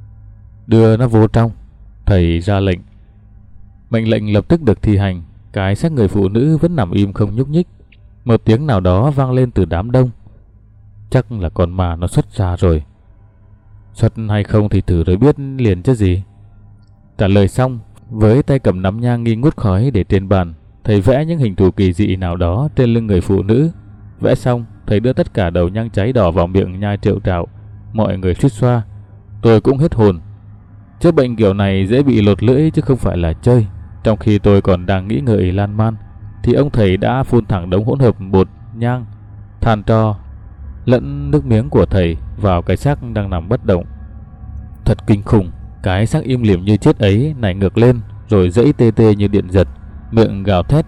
Đưa nó vô trong, thầy ra lệnh. Mệnh lệnh lập tức được thi hành. Cái xác người phụ nữ vẫn nằm im không nhúc nhích. Một tiếng nào đó vang lên từ đám đông. Chắc là con ma nó xuất ra rồi. Xuất hay không thì thử rồi biết liền chứ gì. Trả lời xong, với tay cầm nắm nhang nghi ngút khói để trên bàn, thầy vẽ những hình thù kỳ dị nào đó trên lưng người phụ nữ. Vẽ xong, thầy đưa tất cả đầu nhang cháy đỏ vào miệng nhai triệu trạo. Mọi người suýt xoa. Tôi cũng hết hồn. Chữa bệnh kiểu này dễ bị lột lưỡi chứ không phải là chơi. Trong khi tôi còn đang nghĩ ngợi lan man, thì ông thầy đã phun thẳng đống hỗn hợp bột, nhang, than tro lẫn nước miếng của thầy vào cái xác đang nằm bất động. Thật kinh khủng. Cái xác im lìm như chết ấy nảy ngược lên, rồi dãy tê tê như điện giật, miệng gào thét: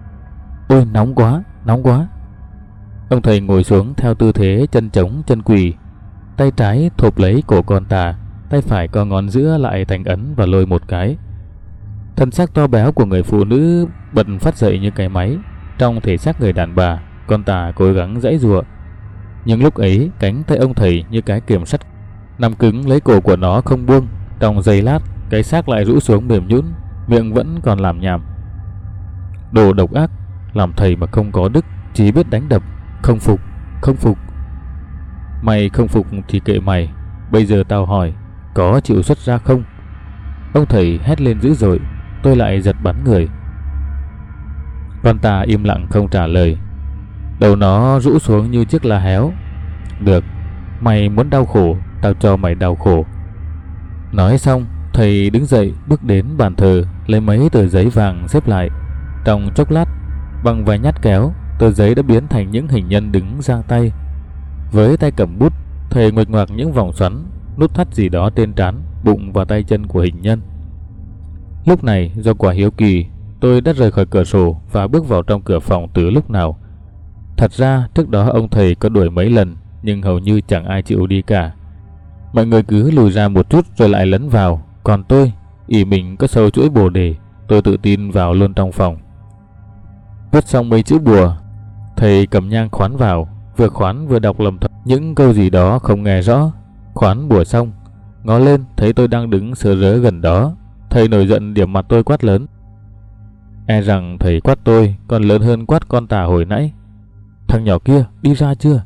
Ôi nóng quá, nóng quá. Ông thầy ngồi xuống theo tư thế chân trống chân quỳ, tay trái thộp lấy cổ con tà, tay phải co ngón giữa lại thành ấn và lôi một cái. Thân xác to béo của người phụ nữ bật phát dậy như cái máy. Trong thể xác người đàn bà, con tà cố gắng giãy giụa, nhưng lúc ấy cánh tay ông thầy như cái kiềm sắt nằm cứng lấy cổ của nó không buông. Trong giây lát, cái xác lại rũ xuống mềm nhũn, miệng vẫn còn làm nhảm. Đồ độc ác, làm thầy mà không có đức, chỉ biết đánh đập. Không phục, không phục. Mày không phục thì kệ mày. Bây giờ tao hỏi, có chịu xuất ra không? Ông thầy hét lên dữ dội. Tôi lại giật bắn người. Con tà im lặng không trả lời. Đầu nó rũ xuống như chiếc lá héo. Được, mày muốn đau khổ, tao cho mày đau khổ. Nói xong, thầy đứng dậy bước đến bàn thờ, lấy mấy tờ giấy vàng xếp lại. Trong chốc lát, bằng vài nhát kéo, tờ giấy đã biến thành những hình nhân đứng giang tay. Với tay cầm bút, thầy nguệch ngoạc những vòng xoắn, nút thắt gì đó trên trán, bụng và tay chân của hình nhân. Lúc này, do quả hiếu kỳ, tôi đã rời khỏi cửa sổ và bước vào trong cửa phòng từ lúc nào. Thật ra, trước đó ông thầy có đuổi mấy lần, nhưng hầu như chẳng ai chịu đi cả. Mọi người cứ lùi ra một chút rồi lại lấn vào. Còn tôi, ỷ mình có sâu chuỗi bồ đề, tôi tự tin vào luôn trong phòng. Viết xong mấy chữ bùa, thầy cầm nhang khoán vào, vừa khoán vừa đọc lầm thầm những câu gì đó không nghe rõ. Khoán bùa xong, ngó lên thấy tôi đang đứng sờ rớ gần đó. Thầy nổi giận điểm mặt tôi quát lớn. E rằng thầy quát tôi còn lớn hơn quát con tà hồi nãy. Thằng nhỏ kia đi ra chưa?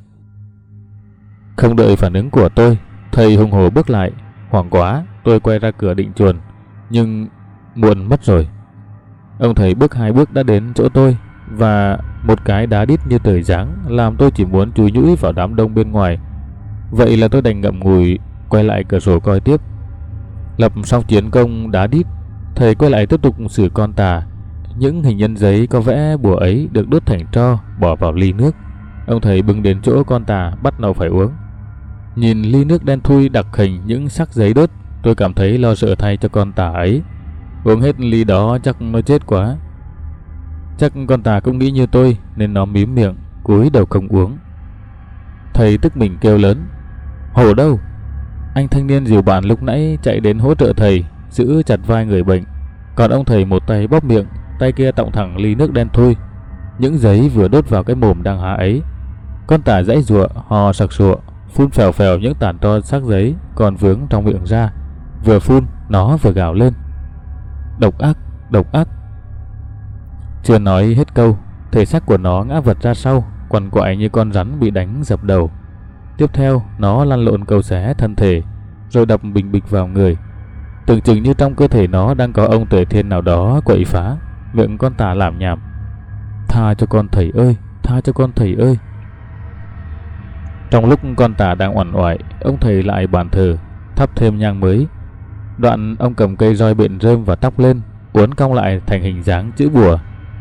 Không đợi phản ứng của tôi, thầy hùng hổ bước lại. Hoảng quá, tôi quay ra cửa định chuồn, nhưng muộn mất rồi. Ông thầy bước 2 bước đã đến chỗ tôi, và một cái đá đít như trời giáng làm tôi chỉ muốn chúi nhũi vào đám đông bên ngoài. Vậy là tôi đành ngậm ngùi quay lại cửa sổ coi tiếp. Lập xong chiến công đá đít, thầy quay lại tiếp tục xử con tà. Những hình nhân giấy có vẽ bùa ấy được đốt thành tro, bỏ vào ly nước. Ông thầy bưng đến chỗ con tà bắt đầu phải uống. Nhìn ly nước đen thui đặc hình những sắc giấy đốt, tôi cảm thấy lo sợ thay cho con tà ấy. Uống hết ly đó chắc nó chết quá. Chắc con tà cũng nghĩ như tôi nên nó mím miệng, cúi đầu không uống. Thầy tức mình kêu lớn. Hổ đâu? Anh thanh niên dìu bạn lúc nãy chạy đến hỗ trợ thầy, giữ chặt vai người bệnh. Còn ông thầy một tay bóp miệng, tay kia tọng thẳng ly nước đen thui. Những giấy vừa đốt vào cái mồm đang há ấy. Con tà giãy giụa, hò sặc sụa, phun phèo phèo những tàn tro xác giấy còn vướng trong miệng ra. Vừa phun, nó vừa gào lên. Độc ác, độc ác. Chưa nói hết câu, thể xác của nó ngã vật ra sau, quằn quại như con rắn bị đánh dập đầu. Tiếp theo, nó lăn lộn cau xé thân thể, rồi đập bình bịch vào người. Tưởng chừng như trong cơ thể nó đang có ông trời thiên nào đó quậy phá. Miệng con tà lảm nhảm. Tha cho con thầy ơi, tha cho con thầy ơi. Trong lúc con tà đang uằn oại, ông thầy lại bàn thờ, thắp thêm nhang mới. Đoạn ông cầm cây roi bện rơm và tóc lên, uốn cong lại thành hình dáng chữ bùa.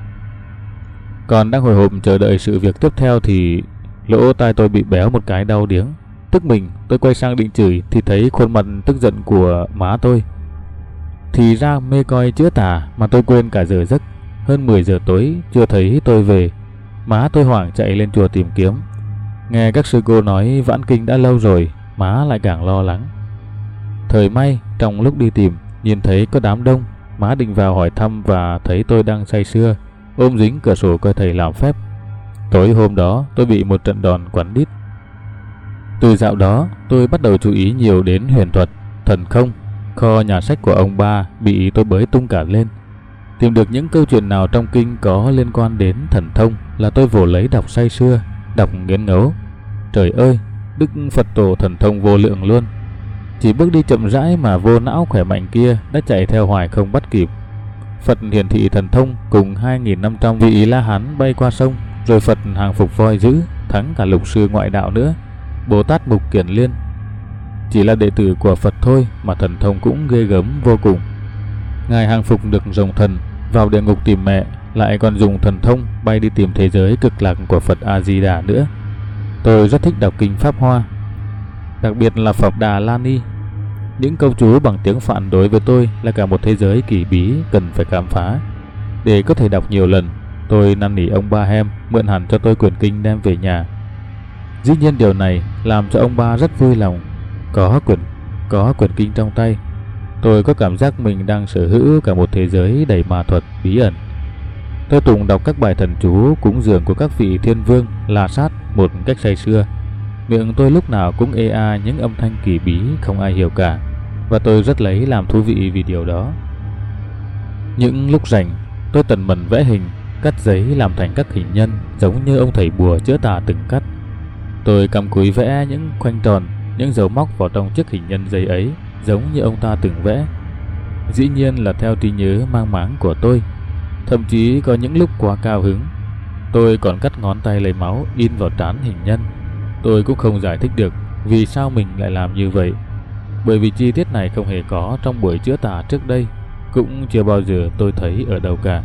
Còn đang hồi hộp chờ đợi sự việc tiếp theo thì lỗ tai tôi bị béo một cái đau điếng. Tức mình, tôi quay sang định chửi thì thấy khuôn mặt tức giận của má tôi. Thì ra mê coi chữa tà mà tôi quên cả giờ giấc. Hơn 10 giờ tối chưa thấy tôi về. Má tôi hoảng chạy lên chùa tìm kiếm. Nghe các sư cô nói vãn kinh đã lâu rồi, má lại càng lo lắng. Thời may trong lúc đi tìm, nhìn thấy có đám đông, má định vào hỏi thăm và thấy tôi đang say sưa, ôm dính cửa sổ coi thầy làm phép. Tối hôm đó tôi bị một trận đòn quắn đít. Từ dạo đó tôi bắt đầu chú ý nhiều đến huyền thuật, thần không. Kho nhà sách của ông ba bị tôi bới tung cả lên. Tìm được những câu chuyện nào trong kinh có liên quan đến thần thông là tôi vồ lấy đọc say sưa, đọc nghiến ngấu. Trời ơi, Đức Phật Tổ thần thông vô lượng luôn. Chỉ bước đi chậm rãi mà vô não khỏe mạnh kia đã chạy theo hoài không bắt kịp. Phật hiển thị thần thông cùng 2.500 vị La Hán bay qua sông, rồi Phật hàng phục voi dữ, thắng cả lục sư ngoại đạo nữa, Bồ Tát Mục Kiền Liên. Chỉ là đệ tử của Phật thôi mà thần thông cũng ghê gớm vô cùng. Ngài hàng phục được rồng thần, vào địa ngục tìm mẹ, lại còn dùng thần thông bay đi tìm thế giới cực lạc của Phật A Di Đà nữa. Tôi rất thích đọc kinh Pháp Hoa, đặc biệt là Phật Đà La Ni. Những câu chú bằng tiếng Phạn đối với tôi là cả một thế giới kỳ bí cần phải khám phá. Để có thể đọc nhiều lần, tôi năn nỉ ông ba Hem mượn hẳn cho tôi quyển kinh đem về nhà. Dĩ nhiên điều này làm cho ông ba rất vui lòng. Có quyển kinh trong tay, tôi có cảm giác mình đang sở hữu cả một thế giới đầy ma thuật bí ẩn. Tôi tụng đọc các bài thần chú cúng dường của các vị thiên vương La Sát một cách say sưa. Miệng tôi lúc nào cũng ê a những âm thanh kỳ bí không ai hiểu cả, và tôi rất lấy làm thú vị vì điều đó. Những lúc rảnh, tôi tần mần vẽ hình, cắt giấy làm thành các hình nhân giống như ông thầy bùa chữa tà từng cắt. Tôi cắm cúi vẽ những khoanh tròn, những dấu móc vào trong chiếc hình nhân giấy ấy giống như ông ta từng vẽ. Dĩ nhiên là theo trí nhớ mang máng của tôi. Thậm chí có những lúc quá cao hứng, tôi còn cắt ngón tay lấy máu in vào trán hình nhân. Tôi cũng không giải thích được vì sao mình lại làm như vậy, bởi vì chi tiết này không hề có trong buổi chữa tà trước đây, cũng chưa bao giờ tôi thấy ở đâu cả.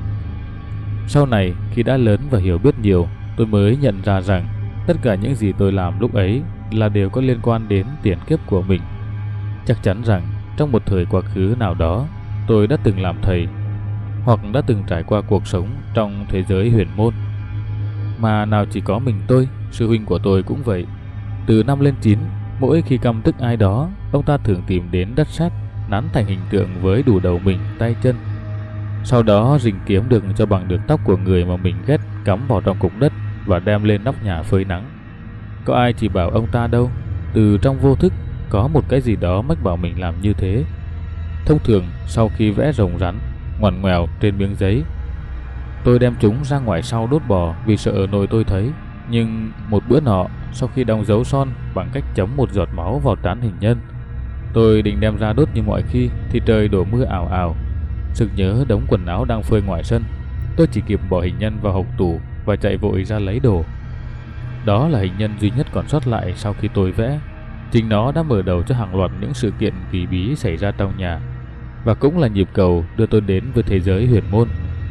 Sau này, khi đã lớn và hiểu biết nhiều, tôi mới nhận ra rằng tất cả những gì tôi làm lúc ấy là đều có liên quan đến tiền kiếp của mình. Chắc chắn rằng trong một thời quá khứ nào đó, tôi đã từng làm thầy, hoặc đã từng trải qua cuộc sống trong thế giới huyền môn. Mà nào chỉ có mình tôi, sư huynh của tôi cũng vậy. Từ năm lên 9, mỗi khi căm tức ai đó, ông ta thường tìm đến đất sét, nắn thành hình tượng với đủ đầu mình, tay chân. Sau đó rình kiếm được cho bằng được tóc của người mà mình ghét, cắm vào trong cục đất và đem lên nóc nhà phơi nắng. Có ai chỉ bảo ông ta đâu, từ trong vô thức có một cái gì đó mách bảo mình làm như thế. Thông thường sau khi vẽ rồng rắn ngoằn ngoèo trên miếng giấy, tôi đem chúng ra ngoài sau đốt bò vì sợ nội tôi thấy. Nhưng một bữa nọ, sau khi đóng dấu son bằng cách chấm một giọt máu vào trán hình nhân, tôi định đem ra đốt như mọi khi thì trời đổ mưa ào ào. Sực nhớ đống quần áo đang phơi ngoài sân, tôi chỉ kịp bỏ hình nhân vào hộc tủ và chạy vội ra lấy đồ. Đó là hình nhân duy nhất còn sót lại sau khi tôi vẽ. Chính nó đã mở đầu cho hàng loạt những sự kiện kỳ bí xảy ra trong nhà, và cũng là nhịp cầu đưa tôi đến với thế giới huyền môn.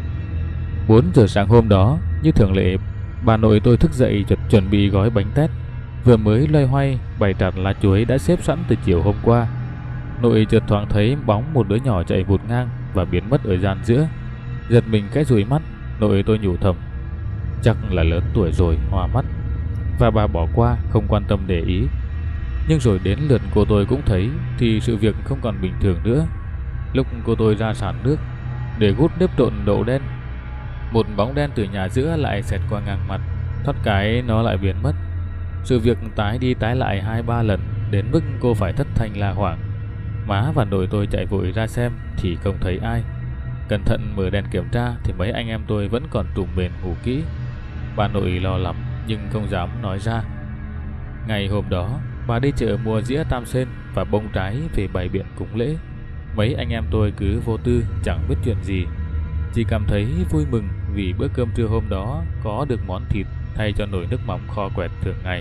4 giờ sáng hôm đó, như thường lệ, bà nội tôi thức dậy chuẩn bị gói bánh tét. Vừa mới loay hoay bày đặt lá chuối đã xếp sẵn từ chiều hôm qua, nội chợt thoáng thấy bóng một đứa nhỏ chạy vụt ngang và biến mất ở gian giữa. Giật mình cái dụi mắt, nội tôi nhủ thầm, chắc là lớn tuổi rồi, hoa mắt, và bà bỏ qua không quan tâm để ý. Nhưng rồi đến lượt cô tôi cũng thấy thì sự việc không còn bình thường nữa. Lúc cô tôi ra sàn nước để gút nếp trộn đậu đen, một bóng đen từ nhà giữa lại xẹt qua ngang mặt, thoát cái nó lại biến mất. Sự việc tái đi tái lại 2-3 lần đến mức cô phải thất thanh la hoảng. Má và nội tôi chạy vội ra xem thì không thấy ai. Cẩn thận mở đèn kiểm tra thì mấy anh em tôi vẫn còn trùm mền ngủ kỹ. Bà nội lo lắm nhưng không dám nói ra. Ngày hôm đó, bà đi chợ mua dĩa tam sen và bông trái về bày biện cúng lễ. Mấy anh em tôi cứ vô tư chẳng biết chuyện gì, chỉ cảm thấy vui mừng vì bữa cơm trưa hôm đó có được món thịt thay cho nồi nước mắm kho quẹt thường ngày.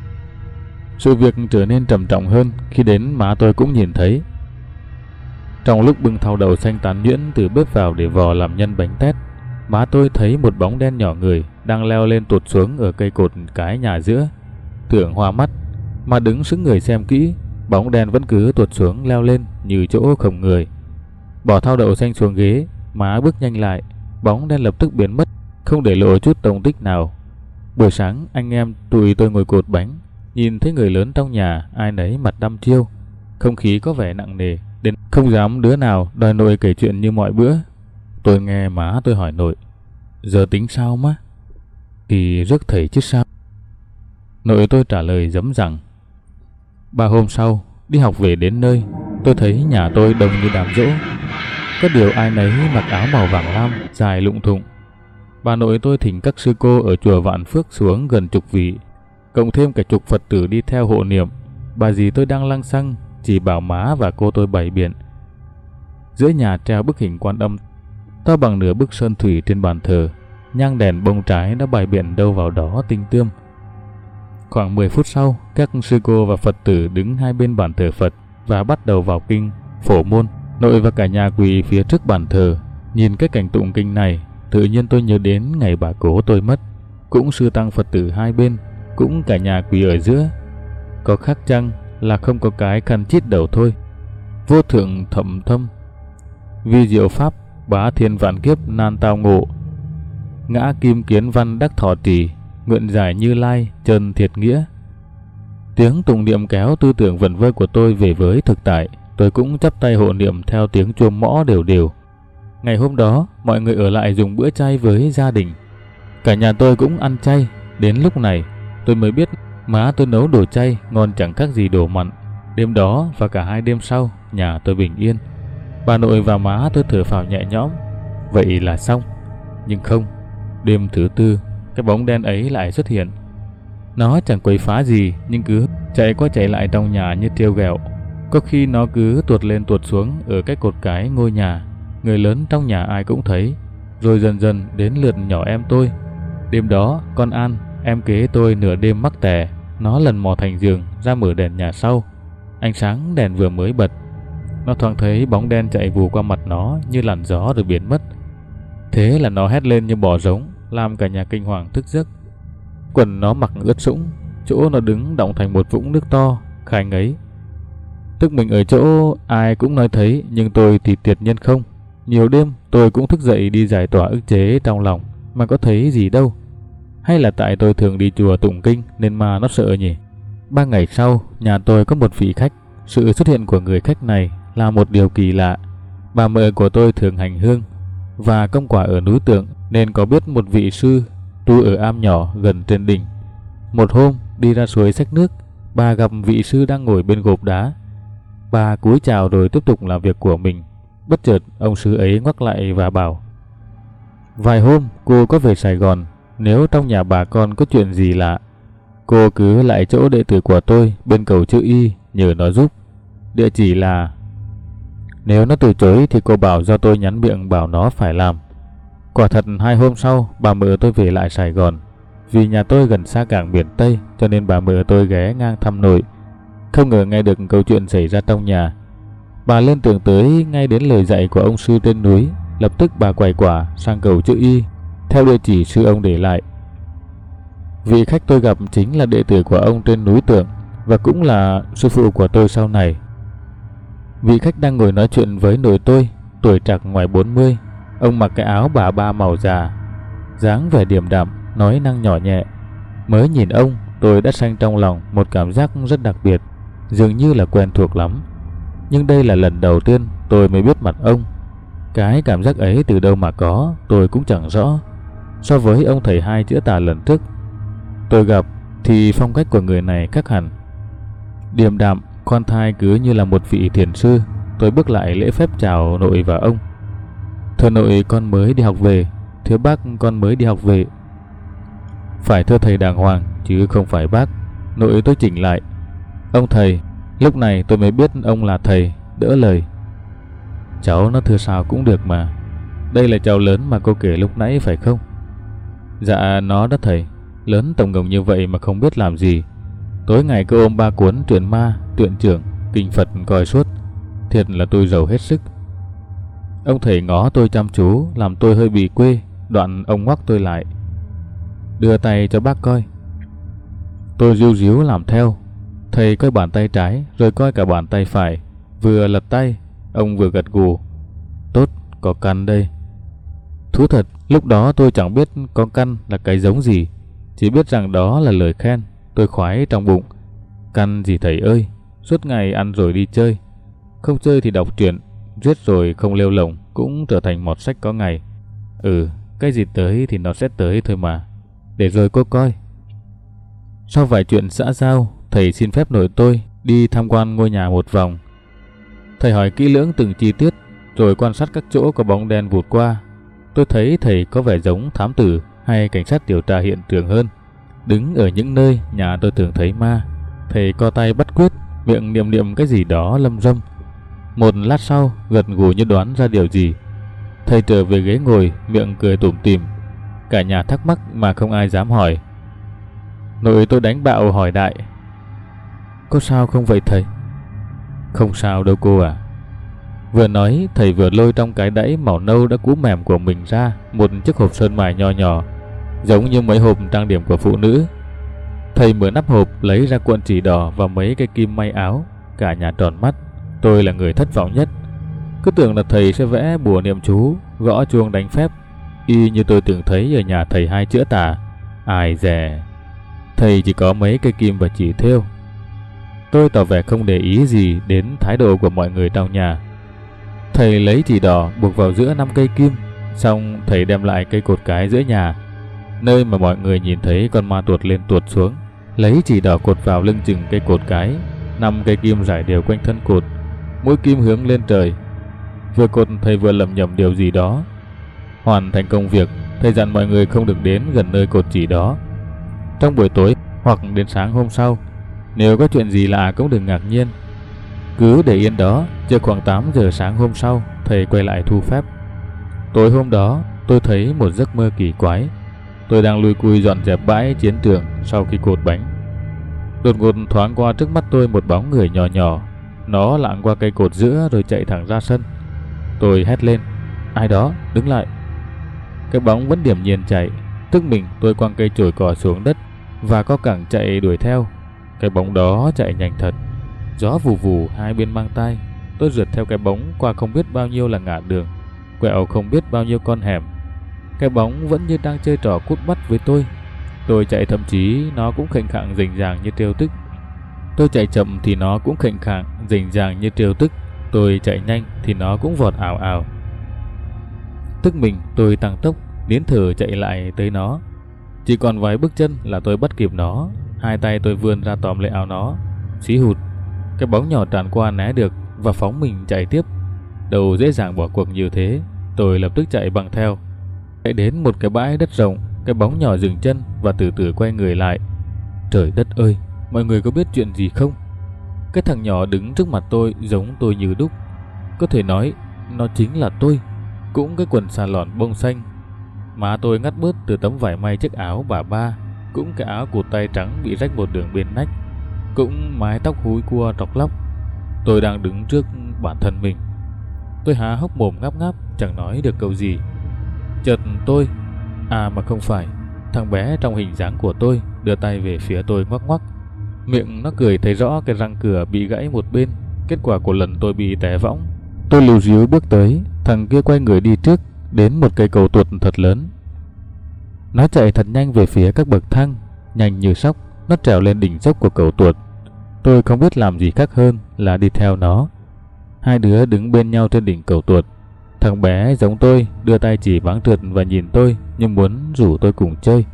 Sự việc trở nên trầm trọng hơn khi đến má tôi cũng nhìn thấy. Trong lúc bưng thau đậu xanh tán nhuyễn từ bếp vào để vò làm nhân bánh tét, má tôi thấy một bóng đen nhỏ người đang leo lên tụt xuống ở cây cột cái nhà giữa. Tưởng hoa mắt, mà đứng sững người xem kỹ, bóng đen vẫn cứ tuột xuống leo lên như chỗ không người. Bỏ thau đậu xanh xuống ghế, má bước nhanh lại, bóng đen lập tức biến mất, không để lộ chút tông tích nào. Buổi sáng anh em tụi tôi ngồi cột bánh, nhìn thấy người lớn trong nhà ai nấy mặt đăm chiêu, không khí có vẻ nặng nề đến không dám đứa nào đòi nội kể chuyện như mọi bữa. Tôi nghe má tôi hỏi nội, giờ tính sao má? Thì rước thầy chứ sao? Nội tôi trả lời dấm rằng, 3 hôm sau đi học về đến nơi, tôi thấy nhà tôi đông như đám giỗ. Có điều ai nấy mặc áo màu vàng lam dài lụng thụng. Bà nội tôi thỉnh các sư cô ở chùa Vạn Phước xuống gần chục vị, cộng thêm cả chục Phật tử đi theo hộ niệm. Bà dì tôi đang lăng xăng chỉ bảo má và cô tôi bày biện. Giữa nhà treo bức hình Quan Âm to bằng nửa bức sơn thủy trên bàn thờ, nhang đèn bông trái đã bày biện đâu vào đó tinh tươm. Khoảng 10 phút sau, các sư cô và Phật tử đứng hai bên bàn thờ Phật và bắt đầu vào kinh phổ môn. Nội và cả nhà quỳ phía trước bàn thờ. Nhìn cái cảnh tụng kinh này, tự nhiên tôi nhớ đến ngày bà cố tôi mất, cũng sư tăng Phật tử hai bên, cũng cả nhà quỳ ở giữa. Có khác chăng là không có cái khăn chít đầu thôi. Vô thượng thậm thâm, vi diệu pháp bá thiên vạn kiếp nan tao ngộ, ngã kim kiến văn đắc thọ trì, nguyện giải Như Lai chân thiệt nghĩa. Tiếng tụng niệm kéo tư tưởng vẩn vơ của tôi về với thực tại. Tôi cũng chắp tay hộ niệm theo tiếng chuông mõ đều đều. Ngày hôm đó, mọi người ở lại dùng bữa chay với gia đình. Cả nhà tôi cũng ăn chay. Đến lúc này, tôi mới biết má tôi nấu đồ chay ngon chẳng khác gì đồ mặn. Đêm đó và cả 2 đêm sau, nhà tôi bình yên. Bà nội và má tôi thở phào nhẹ nhõm. Vậy là xong. Nhưng không, đêm thứ 4, cái bóng đen ấy lại xuất hiện. Nó chẳng quấy phá gì, nhưng cứ chạy qua chạy lại trong nhà như trêu ghẹo. Có khi nó cứ tuột lên tuột xuống ở cái cột cái ngôi nhà. Người lớn trong nhà ai cũng thấy. Rồi dần dần đến lượt nhỏ em tôi. Đêm đó, con An, em kế tôi nửa đêm mắc tè. Nó lần mò thành giường ra mở đèn nhà sau. Ánh sáng đèn vừa mới bật, nó thoáng thấy bóng đen chạy vù qua mặt nó như làn gió rồi biến mất. Thế là nó hét lên như bò giống, làm cả nhà kinh hoàng thức giấc. Quần nó mặc ướt sũng, chỗ nó đứng đọng thành một vũng nước to, khai ngấy. Tức mình ở chỗ ai cũng nói thấy, nhưng tôi thì tuyệt nhiên không. Nhiều đêm tôi cũng thức dậy đi giải tỏa ức chế trong lòng, mà có thấy gì đâu. Hay là tại tôi thường đi chùa tụng kinh nên mà nó sợ nhỉ? 3 ngày sau, nhà tôi có một vị khách. Sự xuất hiện của người khách này là một điều kỳ lạ. Bà mợ của tôi thường hành hương và công quả ở núi Tượng, nên có biết một vị sư tu ở am nhỏ gần trên đỉnh. Một hôm đi ra suối xách nước, bà gặp vị sư đang ngồi bên gộp đá. Bà cúi chào rồi tiếp tục làm việc của mình. Bất chợt ông sứ ấy ngoắc lại và bảo: "Vài hôm cô có về Sài Gòn, nếu trong nhà bà con có chuyện gì lạ, cô cứ lại chỗ đệ tử của tôi bên cầu chữ Y nhờ nó giúp. Địa chỉ là..." Nếu nó từ chối thì cô bảo do tôi nhắn miệng bảo nó phải làm. Quả thật 2 hôm sau, bà mợ tôi về lại Sài Gòn. Vì nhà tôi gần xa cảng biển Tây cho nên bà mợ tôi ghé ngang thăm nội. Không ngờ nghe được câu chuyện xảy ra trong nhà. Bà lên tưởng tới ngay đến lời dạy của ông sư trên núi. Lập tức bà quay quả sang cầu chữ Y theo địa chỉ sư ông để lại. Vị khách tôi gặp chính là đệ tử của ông trên núi Tượng và cũng là sư phụ của tôi sau này. Vị khách đang ngồi nói chuyện với nội tôi, tuổi trạc ngoài 40. Ông mặc cái áo bà ba màu già, dáng vẻ điềm đạm, nói năng nhỏ nhẹ. Mới nhìn ông, tôi đã sanh trong lòng một cảm giác rất đặc biệt, dường như là quen thuộc lắm. Nhưng đây là lần đầu tiên tôi mới biết mặt ông. Cái cảm giác ấy từ đâu mà có, tôi cũng chẳng rõ. So với ông thầy hai chữa tà lần trước tôi gặp thì phong cách của người này khác hẳn. Điềm đạm, khoan thai cứ như là một vị thiền sư. Tôi bước lại lễ phép chào nội và ông. "Thưa nội, con mới đi học về." "Thưa bác, con mới đi học về." "Phải thưa thầy đàng hoàng chứ không phải bác." Nội tôi chỉnh lại: "Ông thầy." Lúc này tôi mới biết ông là thầy, đỡ lời: "Cháu nó thưa sao cũng được mà. Đây là cháu lớn mà cô kể lúc nãy phải không?" "Dạ nó đó thầy. Lớn tổng ngồng như vậy mà không biết làm gì. Tối ngày cứ ôm 3 cuốn truyện ma, truyện trưởng, kinh Phật coi suốt. Thiệt là tôi giàu hết sức." Ông thầy ngó tôi chăm chú làm tôi hơi bị quê. Đoạn ông ngoắc tôi lại: "Đưa tay cho bác coi." Tôi ríu ríu làm theo. Thầy coi bàn tay trái rồi coi cả bàn tay phải. Vừa lật tay, ông vừa gật gù: "Tốt, có căn đây." Thú thật, lúc đó tôi chẳng biết có căn là cái giống gì, chỉ biết rằng đó là lời khen. Tôi khoái trong bụng: căn gì thầy ơi, suốt ngày ăn rồi đi chơi, không chơi thì đọc truyện, giết rồi không lêu lổng cũng trở thành mọt sách có ngày. Cái gì tới thì nó sẽ tới thôi mà, để rồi cô coi. Sau vài chuyện xã giao, thầy xin phép nội tôi đi tham quan ngôi nhà một vòng. Thầy hỏi kỹ lưỡng từng chi tiết, rồi quan sát các chỗ có bóng đen vụt qua. Tôi thấy thầy có vẻ giống thám tử hay cảnh sát điều tra hiện trường hơn. Đứng ở những nơi nhà tôi thường thấy ma, thầy co tay bắt quyết, miệng niệm niệm cái gì đó lâm râm. Một lát sau, gật gù như đoán ra điều gì. Thầy trở về ghế ngồi, miệng cười tủm tỉm. Cả nhà thắc mắc mà không ai dám hỏi. Nội tôi đánh bạo hỏi đại: "Có sao không vậy thầy?" "Không sao đâu cô à." Vừa nói, thầy vừa lôi trong cái đẫy màu nâu đã cũ mềm của mình ra một chiếc hộp sơn mài nho nhỏ, giống như mấy hộp trang điểm của phụ nữ. Thầy mở nắp hộp, lấy ra cuộn chỉ đỏ và mấy cái kim may áo. Cả nhà tròn mắt. Tôi là người thất vọng nhất. Cứ tưởng là thầy sẽ vẽ bùa niệm chú, gõ chuông đánh phép, y như tôi từng thấy ở nhà thầy hai chữa tà. Ai dè, thầy chỉ có mấy cây kim và chỉ thêu. Tôi tỏ vẻ không để ý gì đến thái độ của mọi người trong nhà. Thầy lấy chỉ đỏ buộc vào giữa 5 cây kim, xong thầy đem lại cây cột cái giữa nhà, nơi mà mọi người nhìn thấy con ma tuột lên tuột xuống. Lấy chỉ đỏ cột vào lưng chừng cây cột cái, 5 cây kim rải đều quanh thân cột, mỗi kim hướng lên trời. Vừa cột, thầy vừa lẩm nhẩm điều gì đó. Hoàn thành công việc, thầy dặn mọi người không được đến gần nơi cột chỉ đó. Trong buổi tối hoặc đến sáng hôm sau, nếu có chuyện gì lạ cũng đừng ngạc nhiên, cứ để yên đó. Chờ khoảng 8 giờ sáng hôm sau, thầy quay lại thu phép. Tối hôm đó, tôi thấy một giấc mơ kỳ quái. Tôi đang lùi cùi dọn dẹp bãi chiến trường sau khi cột bánh. Đột ngột thoáng qua trước mắt tôi một bóng người nhỏ nhỏ. Nó lạng qua cây cột giữa rồi chạy thẳng ra sân. Tôi hét lên: "Ai đó, đứng lại!" Cái bóng vẫn điềm nhiên chạy. Tức mình, tôi quăng cây chổi cỏ xuống đất và có cẳng chạy đuổi theo. Cái bóng đó chạy nhanh thật. Gió vù vù hai bên mang tai. Tôi rượt theo cái bóng qua không biết bao nhiêu là ngả đường, quẹo không biết bao nhiêu con hẻm. Cái bóng vẫn như đang chơi trò cút bắt với tôi. Tôi chạy thậm chí nó cũng khệnh khạng rình ràng như trêu tức. Tôi chạy chậm thì nó cũng khệnh khạng rình ràng như trêu tức. Tôi chạy nhanh thì nó cũng vọt ảo ảo. Tức mình, tôi tăng tốc, nín thở chạy lại tới nó. Chỉ còn vài bước chân là tôi bắt kịp nó. Hai tay tôi vươn ra tóm lấy áo nó. Xí hụt, cái bóng nhỏ tràn qua né được. và phóng mình chạy tiếp. Đâu dễ dàng bỏ cuộc như thế. Tôi lập tức chạy bằng theo. Chạy đến một cái bãi đất rộng, cái bóng nhỏ dừng chân và từ từ quay người lại. Trời đất ơi, mọi người có biết chuyện gì không? Cái thằng nhỏ đứng trước mặt tôi giống tôi như đúc. Có thể nói nó chính là tôi. Cũng cái quần xà lòn bông xanh. Má tôi ngắt bớt từ tấm vải may chiếc áo bà ba. Cũng cái áo cụt tay trắng bị rách một đường bên nách. Cũng mái tóc húi cua trọc lóc. Tôi đang đứng trước bản thân mình. Tôi há hốc mồm ngáp ngáp, chẳng nói được câu gì. Chợt tôi, mà không phải, thằng bé trong hình dáng của tôi đưa tay về phía tôi ngoắc ngoắc. Miệng nó cười thấy rõ cái răng cửa bị gãy một bên, kết quả của lần tôi bị té võng. Tôi líu ríu bước tới, thằng kia quay người đi trước, đến một cây cầu tuột thật lớn. Nó chạy thật nhanh về phía các bậc thang, nhanh như sóc, nó trèo lên đỉnh dốc của cầu tuột. Tôi không biết làm gì khác hơn là đi theo nó. Hai đứa đứng bên nhau trên đỉnh cầu tuột. Thằng bé giống tôi, đưa tay chỉ báng trượt và nhìn tôi như muốn rủ tôi cùng chơi.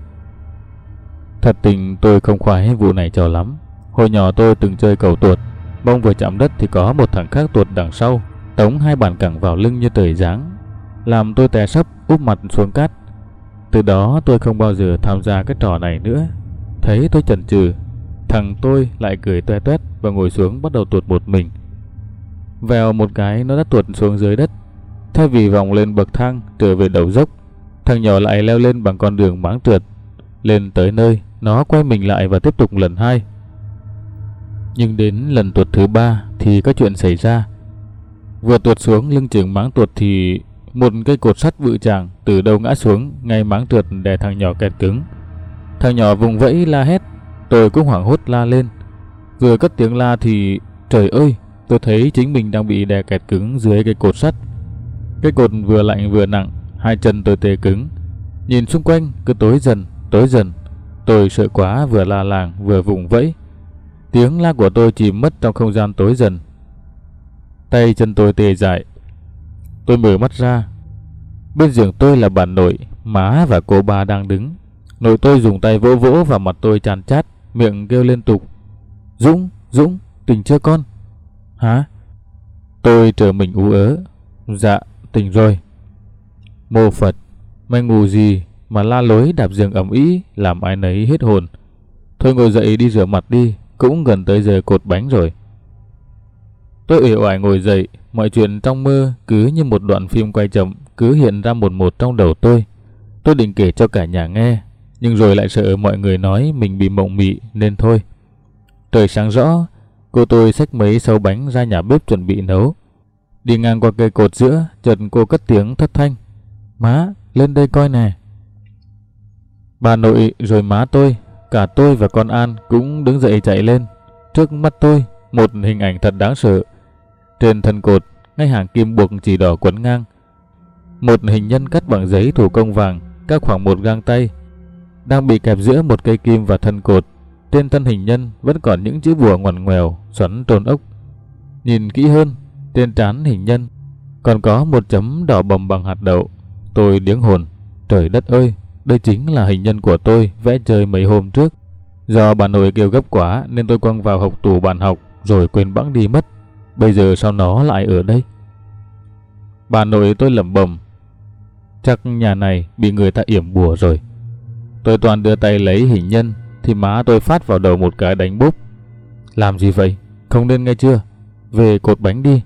Thật tình tôi không khoái vụ này cho lắm. Hồi nhỏ tôi từng chơi cầu tuột, bông vừa chạm đất thì có một thằng khác tuột đằng sau, tống hai bàn cẳng vào lưng như trời giáng, làm tôi té sấp úp mặt xuống cát. Từ đó tôi không bao giờ tham gia cái trò này nữa. Thấy tôi chần chừ, thằng tôi lại cười toe toét và ngồi xuống bắt đầu tuột một mình. Vèo một cái nó đã tuột xuống dưới đất. Thay vì vòng lên bậc thang trở về đầu dốc, thằng nhỏ lại leo lên bằng con đường báng trượt. Lên tới nơi, nó quay mình lại và tiếp tục lần hai. Nhưng đến lần tuột thứ ba thì có chuyện xảy ra. Vừa tuột xuống lưng chừng máng tuột thì một cây cột sắt bự chàng từ đâu ngã xuống ngay máng trượt đè thằng nhỏ kẹt cứng. Thằng nhỏ vùng vẫy la hét, tôi cũng hoảng hốt la lên. Vừa cất tiếng la thì trời ơi, tôi thấy chính mình đang bị đè kẹt cứng dưới cây cột sắt. Cái cột vừa lạnh vừa nặng, hai chân tôi tê cứng. Nhìn xung quanh cứ tối dần, tối dần. Tôi sợ quá, vừa la làng vừa vùng vẫy. Tiếng la của tôi chìm mất trong không gian tối dần. Tay chân tôi tê dại. Tôi mở mắt ra. Bên giường tôi là bà nội, má và cô ba đang đứng. Nội tôi dùng tay vỗ vỗ vào mặt tôi chan chát, miệng kêu liên tục: Dũng, Dũng, tỉnh chưa con? Hả? Tôi trở mình ú ớ. Dạ, tỉnh rồi. Mô Phật, mày ngủ gì mà la lối đạp giường ầm ĩ làm ai nấy hết hồn. Thôi ngồi dậy đi rửa mặt đi, cũng gần tới giờ cột bánh rồi. Tôi uể oải ngồi dậy, mọi chuyện trong mơ cứ như một đoạn phim quay chậm cứ hiện ra một một trong đầu tôi. Tôi định kể cho cả nhà nghe, nhưng rồi lại sợ mọi người nói mình bị mộng mị nên thôi. Trời sáng rõ, cô tôi xách mấy sâu bánh ra nhà bếp chuẩn bị nấu. Đi ngang qua cây cột giữa, chợt cô cất tiếng thất thanh: Má, lên đây coi nè. Bà nội rồi má tôi, cả tôi và con An cũng đứng dậy chạy lên. Trước mắt tôi, một hình ảnh thật đáng sợ. Trên thân cột, ngay hàng kim buộc chỉ đỏ quấn ngang, một hình nhân cắt bằng giấy thủ công vàng, cao khoảng một gang tay, đang bị kẹp giữa một cây kim và thân cột. Trên thân hình nhân vẫn còn những chữ bùa ngoằn ngoèo, xoắn tròn ốc. Nhìn kỹ hơn, trên trán hình nhân còn có một chấm đỏ bầm bằng hạt đậu. Tôi điếng hồn. Trời đất ơi, đây chính là hình nhân của tôi vẽ chơi mấy hôm trước. Do bà nội kêu gấp quá nên tôi quăng vào hộc tủ bàn học rồi quên bẵng đi mất. Bây giờ sao nó lại ở đây? Bà nội tôi lẩm bẩm: Chắc nhà này bị người ta yểm bùa rồi. Tôi toàn đưa tay lấy hình nhân thì má tôi phát vào đầu một cái đánh bốp. Làm gì vậy? Không nên nghe chưa? Về cột bánh đi.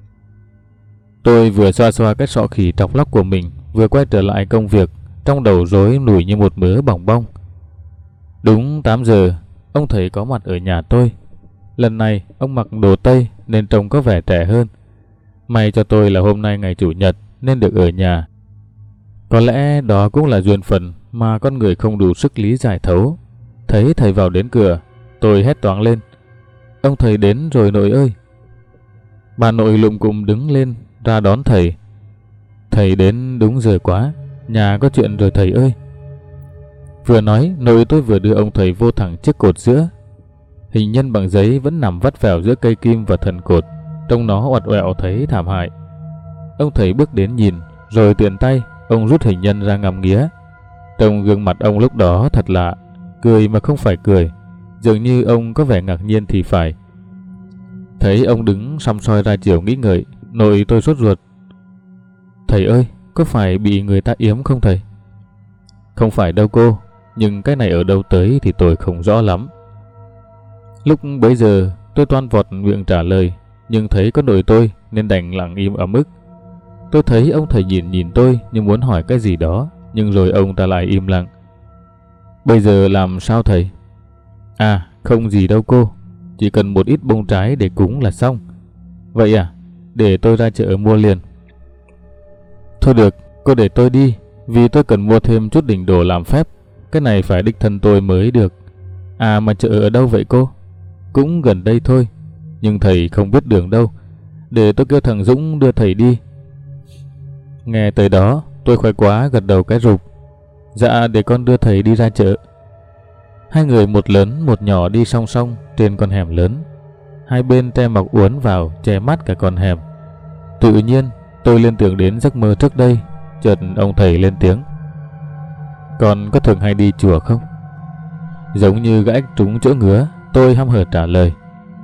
Tôi vừa xoa xoa cái sọ khỉ trọc lóc của mình, vừa quay trở lại công việc, trong đầu rối nủi như một mớ bòng bong. Đúng 8 giờ, ông thầy có mặt ở nhà tôi. Lần này ông mặc đồ Tây nên trông có vẻ trẻ hơn. May cho tôi là hôm nay ngày Chủ nhật nên được ở nhà. Có lẽ đó cũng là duyên phận mà con người không đủ sức lý giải thấu. Thấy thầy vào đến cửa, tôi hét toáng lên: Ông thầy đến rồi nội ơi! Bà nội lụm cụm đứng lên ra đón thầy. Thầy đến đúng giờ quá, nhà có chuyện rồi thầy ơi! Vừa nói, nội tôi vừa đưa ông thầy vô thẳng chiếc cột giữa. Hình nhân bằng giấy vẫn nằm vắt vẻo giữa cây kim và thân cột, trông nó oặt oẹo thấy thảm hại. Ông thầy bước đến nhìn, rồi tiện tay ông rút hình nhân ra ngắm nghía. Trông gương mặt ông lúc đó thật lạ, cười mà không phải cười, dường như ông có vẻ ngạc nhiên thì phải. Thấy ông đứng săm soi ra chiều nghĩ ngợi, nội tôi sốt ruột. Thầy ơi, có phải bị người ta yếm không thầy? Không phải đâu cô, nhưng cái này ở đâu tới thì tôi không rõ lắm. Lúc bấy giờ tôi toan vọt miệng trả lời, nhưng thấy có nội tôi nên đành lặng im ấm ức. Tôi thấy ông thầy nhìn tôi như muốn hỏi cái gì đó, nhưng rồi ông ta lại im lặng. Bây giờ làm sao thầy? À, không gì đâu cô, chỉ cần một ít bông trái để cúng là xong. Vậy à, để tôi ra chợ mua liền. Thôi được, cô để tôi đi, vì tôi cần mua thêm chút đỉnh đồ làm phép. Cái này phải đích thân tôi mới được. À mà chợ ở đâu vậy cô? Cũng gần đây thôi, nhưng thầy không biết đường đâu. Để tôi kêu thằng Dũng đưa thầy đi. Nghe tới đó, tôi khoái quá gật đầu cái rụp. Dạ, để con đưa thầy đi ra chợ. Hai người một lớn một nhỏ đi song song trên con hẻm lớn. Hai bên tre mọc uốn vào che mắt cả con hẻm. Tự nhiên tôi liên tưởng đến giấc mơ trước đây. Chợt ông thầy lên tiếng. Con có thường hay đi chùa không? Giống như gã trúng chỗ ngứa, tôi hăm hở trả lời.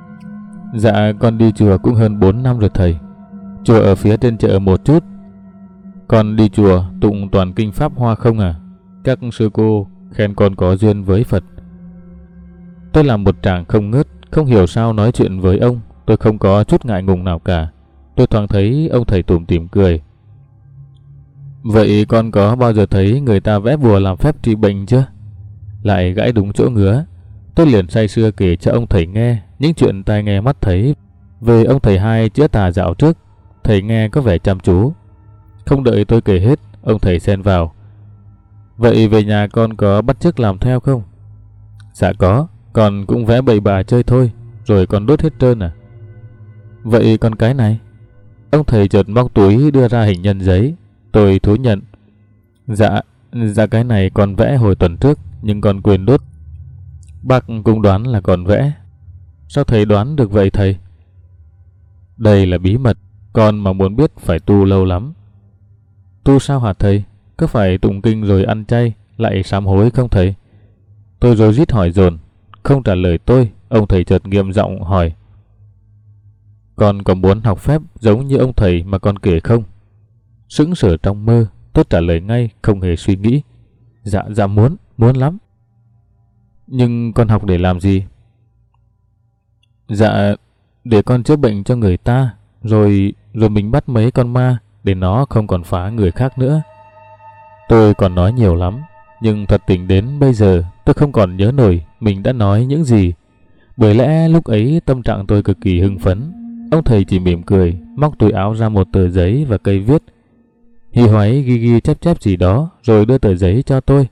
Dạ, con đi chùa cũng hơn 4 năm rồi thầy. Chùa ở phía trên chợ một chút. Con đi chùa tụng toàn kinh Pháp Hoa không à? Các sư cô khen con có duyên với Phật. Tôi làm một tràng không ngớt, không hiểu sao nói chuyện với ông. Tôi không có chút ngại ngùng nào cả. Tôi thoáng thấy ông thầy tủm tỉm cười. Vậy con có bao giờ thấy người ta vẽ bùa làm phép trị bệnh chưa? Lại gãi đúng chỗ ngứa. Tôi liền say sưa kể cho ông thầy nghe những chuyện tai nghe mắt thấy về ông thầy hai chữa tà dạo trước. Thầy nghe có vẻ chăm chú. Không đợi tôi kể hết, ông thầy xen vào. Vậy về nhà con có bắt chước làm theo không? Dạ có, con cũng vẽ bậy bạ chơi thôi, rồi con đốt hết trơn à? Vậy còn cái này? Ông thầy chợt móc túi đưa ra hình nhân giấy. Tôi thú nhận. Dạ cái này con vẽ hồi tuần trước, nhưng con quên đốt. Bác cũng đoán là con vẽ. Sao thầy đoán được vậy thầy? Đây là bí mật, con mà muốn biết phải tu lâu lắm. Tu sao hả thầy? Có phải tụng kinh rồi ăn chay lại sám hối không thầy? Tôi rối rít hỏi dồn. Không trả lời tôi, ông thầy chợt nghiêm giọng hỏi. Con có muốn học phép giống như ông thầy mà con kể không? Sững sờ trong mơ, tôi trả lời ngay, không hề suy nghĩ. Dạ muốn lắm. Nhưng con học để làm gì? Dạ, để con chữa bệnh cho người ta, rồi mình bắt mấy con ma để nó không còn phá người khác nữa. Tôi còn nói nhiều lắm, nhưng thật tình đến bây giờ tôi không còn nhớ nổi mình đã nói những gì. Bởi lẽ lúc ấy tâm trạng tôi cực kỳ hưng phấn. Ông thầy chỉ mỉm cười, móc túi áo ra một tờ giấy và cây viết. Hí hoáy ghi chép gì đó, rồi đưa tờ giấy cho tôi.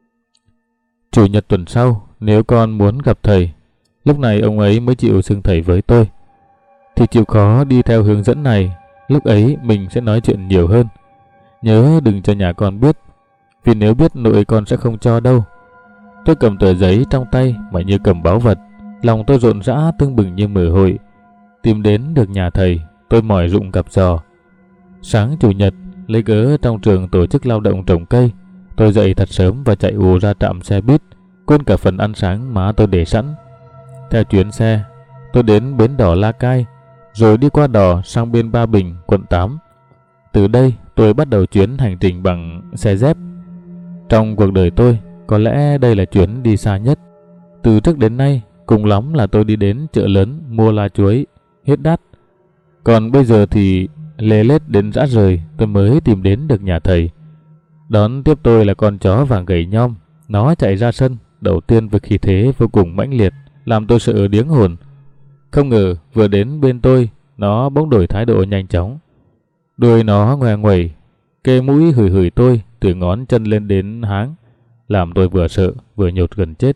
Chủ nhật tuần sau, nếu con muốn gặp thầy. Lúc này ông ấy mới chịu xưng thầy với tôi. Thì chịu khó đi theo hướng dẫn này, lúc ấy mình sẽ nói chuyện nhiều hơn. Nhớ đừng cho nhà con biết, vì nếu biết nội con sẽ không cho đâu. Tôi cầm tờ giấy trong tay mà như cầm báu vật. Lòng tôi rộn rã tưng bừng như mở hội. Tìm đến được nhà thầy, tôi mỏi rụng cặp giò. Sáng chủ nhật, lấy cớ trong trường tổ chức lao động trồng cây, tôi dậy thật sớm và chạy ù ra trạm xe buýt, quên cả phần ăn sáng má tôi để sẵn. Theo chuyến xe, tôi đến bến đò La Cai, rồi đi qua đò sang bên Ba Bình, quận 8. Từ đây, tôi bắt đầu chuyến hành trình bằng xe dép. Trong cuộc đời tôi, có lẽ đây là chuyến đi xa nhất. Từ trước đến nay, cùng lắm là tôi đi đến chợ lớn mua lá chuối, hết đắt. Còn bây giờ thì lê lết đến rã rời, tôi mới tìm đến được nhà thầy. Đón tiếp tôi là con chó vàng gầy nhom. Nó chạy ra sân, đầu tiên với khí thế vô cùng mãnh liệt, làm tôi sợ điếng hồn. Không ngờ vừa đến bên tôi, nó bỗng đổi thái độ nhanh chóng. Đuôi nó ngoe nguẩy, kê mũi hửi hửi tôi từ ngón chân lên đến háng, làm tôi vừa sợ vừa nhột gần chết.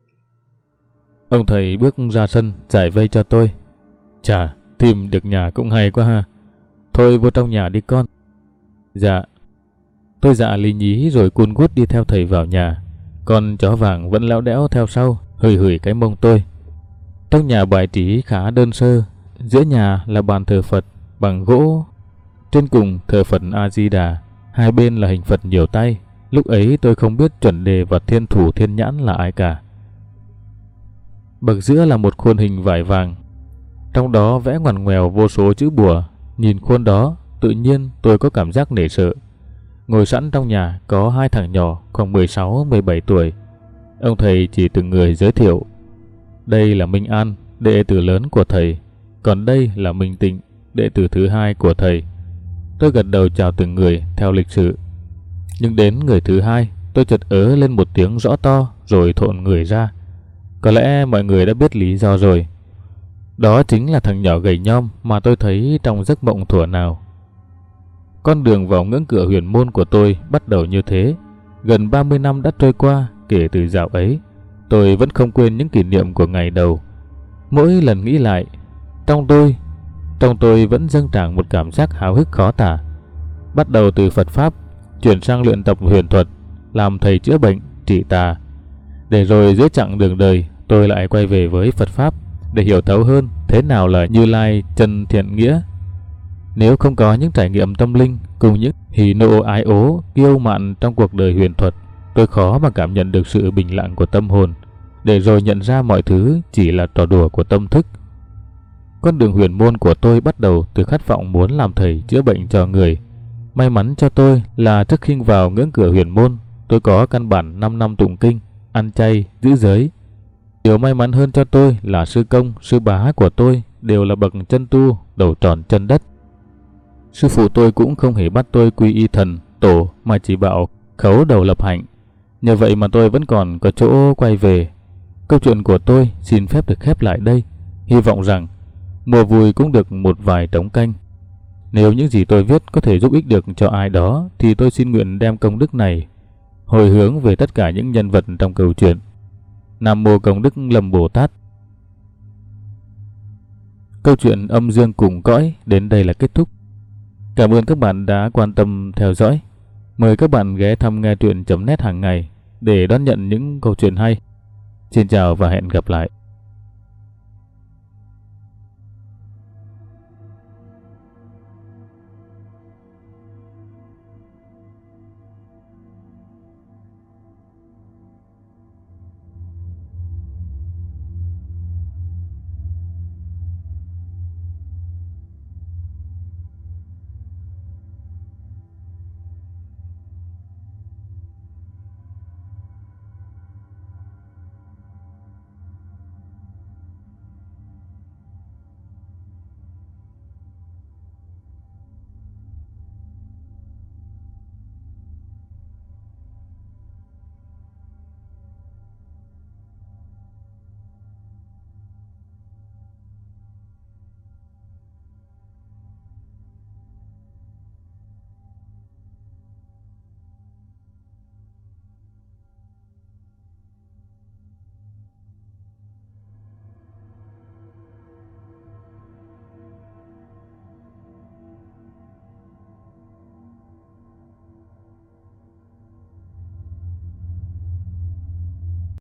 Ông thầy bước ra sân giải vây cho tôi. Chà, tìm được nhà cũng hay quá ha. Thôi vô trong nhà đi con. Dạ. Tôi dạ lý nhí rồi cuốn quýt đi theo thầy vào nhà. Con chó vàng vẫn léo đẽo theo sau, hửi hửi cái mông tôi. Trong nhà bài trí khá đơn sơ. Giữa nhà là bàn thờ Phật bằng gỗ. Trên cùng thờ Phật A-di-đà. Hai bên là hình Phật nhiều tay. Lúc ấy tôi không biết chuẩn đề và thiên thủ thiên nhãn là ai cả. Bậc giữa là một khuôn hình vải vàng. trong đó vẽ ngoằn ngoèo vô số chữ bùa. Nhìn khuôn đó, tự nhiên tôi có cảm giác nể sợ. Ngồi sẵn trong nhà có hai thằng nhỏ khoảng 16-17 tuổi. Ông thầy chỉ từng người giới thiệu. Đây là Minh An, đệ tử lớn của thầy. Còn đây là Minh Tịnh, đệ tử thứ hai của thầy. Tôi gật đầu chào từng người theo lịch sự. Nhưng đến người thứ hai, tôi chợt ớ lên một tiếng rõ to rồi thộn người ra. Có lẽ mọi người đã biết lý do rồi. Đó chính là thằng nhỏ gầy nhom mà tôi thấy trong giấc mộng thuở nào. Con đường vào ngưỡng cửa huyền môn của tôi bắt đầu như thế. Gần 30 năm đã trôi qua kể từ dạo ấy. Tôi vẫn không quên những kỷ niệm của ngày đầu. Mỗi lần nghĩ lại, trong tôi vẫn dâng trào một cảm giác háo hức khó tả. Bắt đầu từ Phật Pháp, chuyển sang luyện tập huyền thuật, làm thầy chữa bệnh, trị tà. Để rồi giữa chặng đường đời, tôi lại quay về với Phật Pháp để hiểu thấu hơn thế nào là Như Lai chân thiện nghĩa. Nếu không có những trải nghiệm tâm linh cùng những hỉ nộ ái ố kiêu mạn trong cuộc đời huyền thuật, tôi khó mà cảm nhận được sự bình lặng của tâm hồn, để rồi nhận ra mọi thứ chỉ là trò đùa của tâm thức. Con đường huyền môn của tôi bắt đầu từ khát vọng muốn làm thầy chữa bệnh cho người. May mắn cho tôi là trước khi vào ngưỡng cửa huyền môn, tôi có căn bản 5 năm tụng kinh, ăn chay, giữ giới. Điều may mắn hơn cho tôi là sư công, sư bá của tôi đều là bậc chân tu, đầu tròn chân đất. Sư phụ tôi cũng không hề bắt tôi quy y thần, tổ mà chỉ bảo khấu đầu lập hạnh. Nhờ vậy mà tôi vẫn còn có chỗ quay về. Câu chuyện của tôi xin phép được khép lại đây. Hy vọng rằng mùa vui cũng được một vài trống canh. Nếu những gì tôi viết có thể giúp ích được cho ai đó thì tôi xin nguyện đem công đức này hồi hướng về tất cả những nhân vật trong câu chuyện. Nam mô Công đức Lâm Bồ Tát. Câu chuyện Âm Dương Cùng Cõi đến đây là kết thúc. Cảm ơn các bạn đã quan tâm theo dõi. Mời các bạn ghé thăm nghe truyện.net hàng ngày để đón nhận những câu chuyện hay. Xin chào và hẹn gặp lại.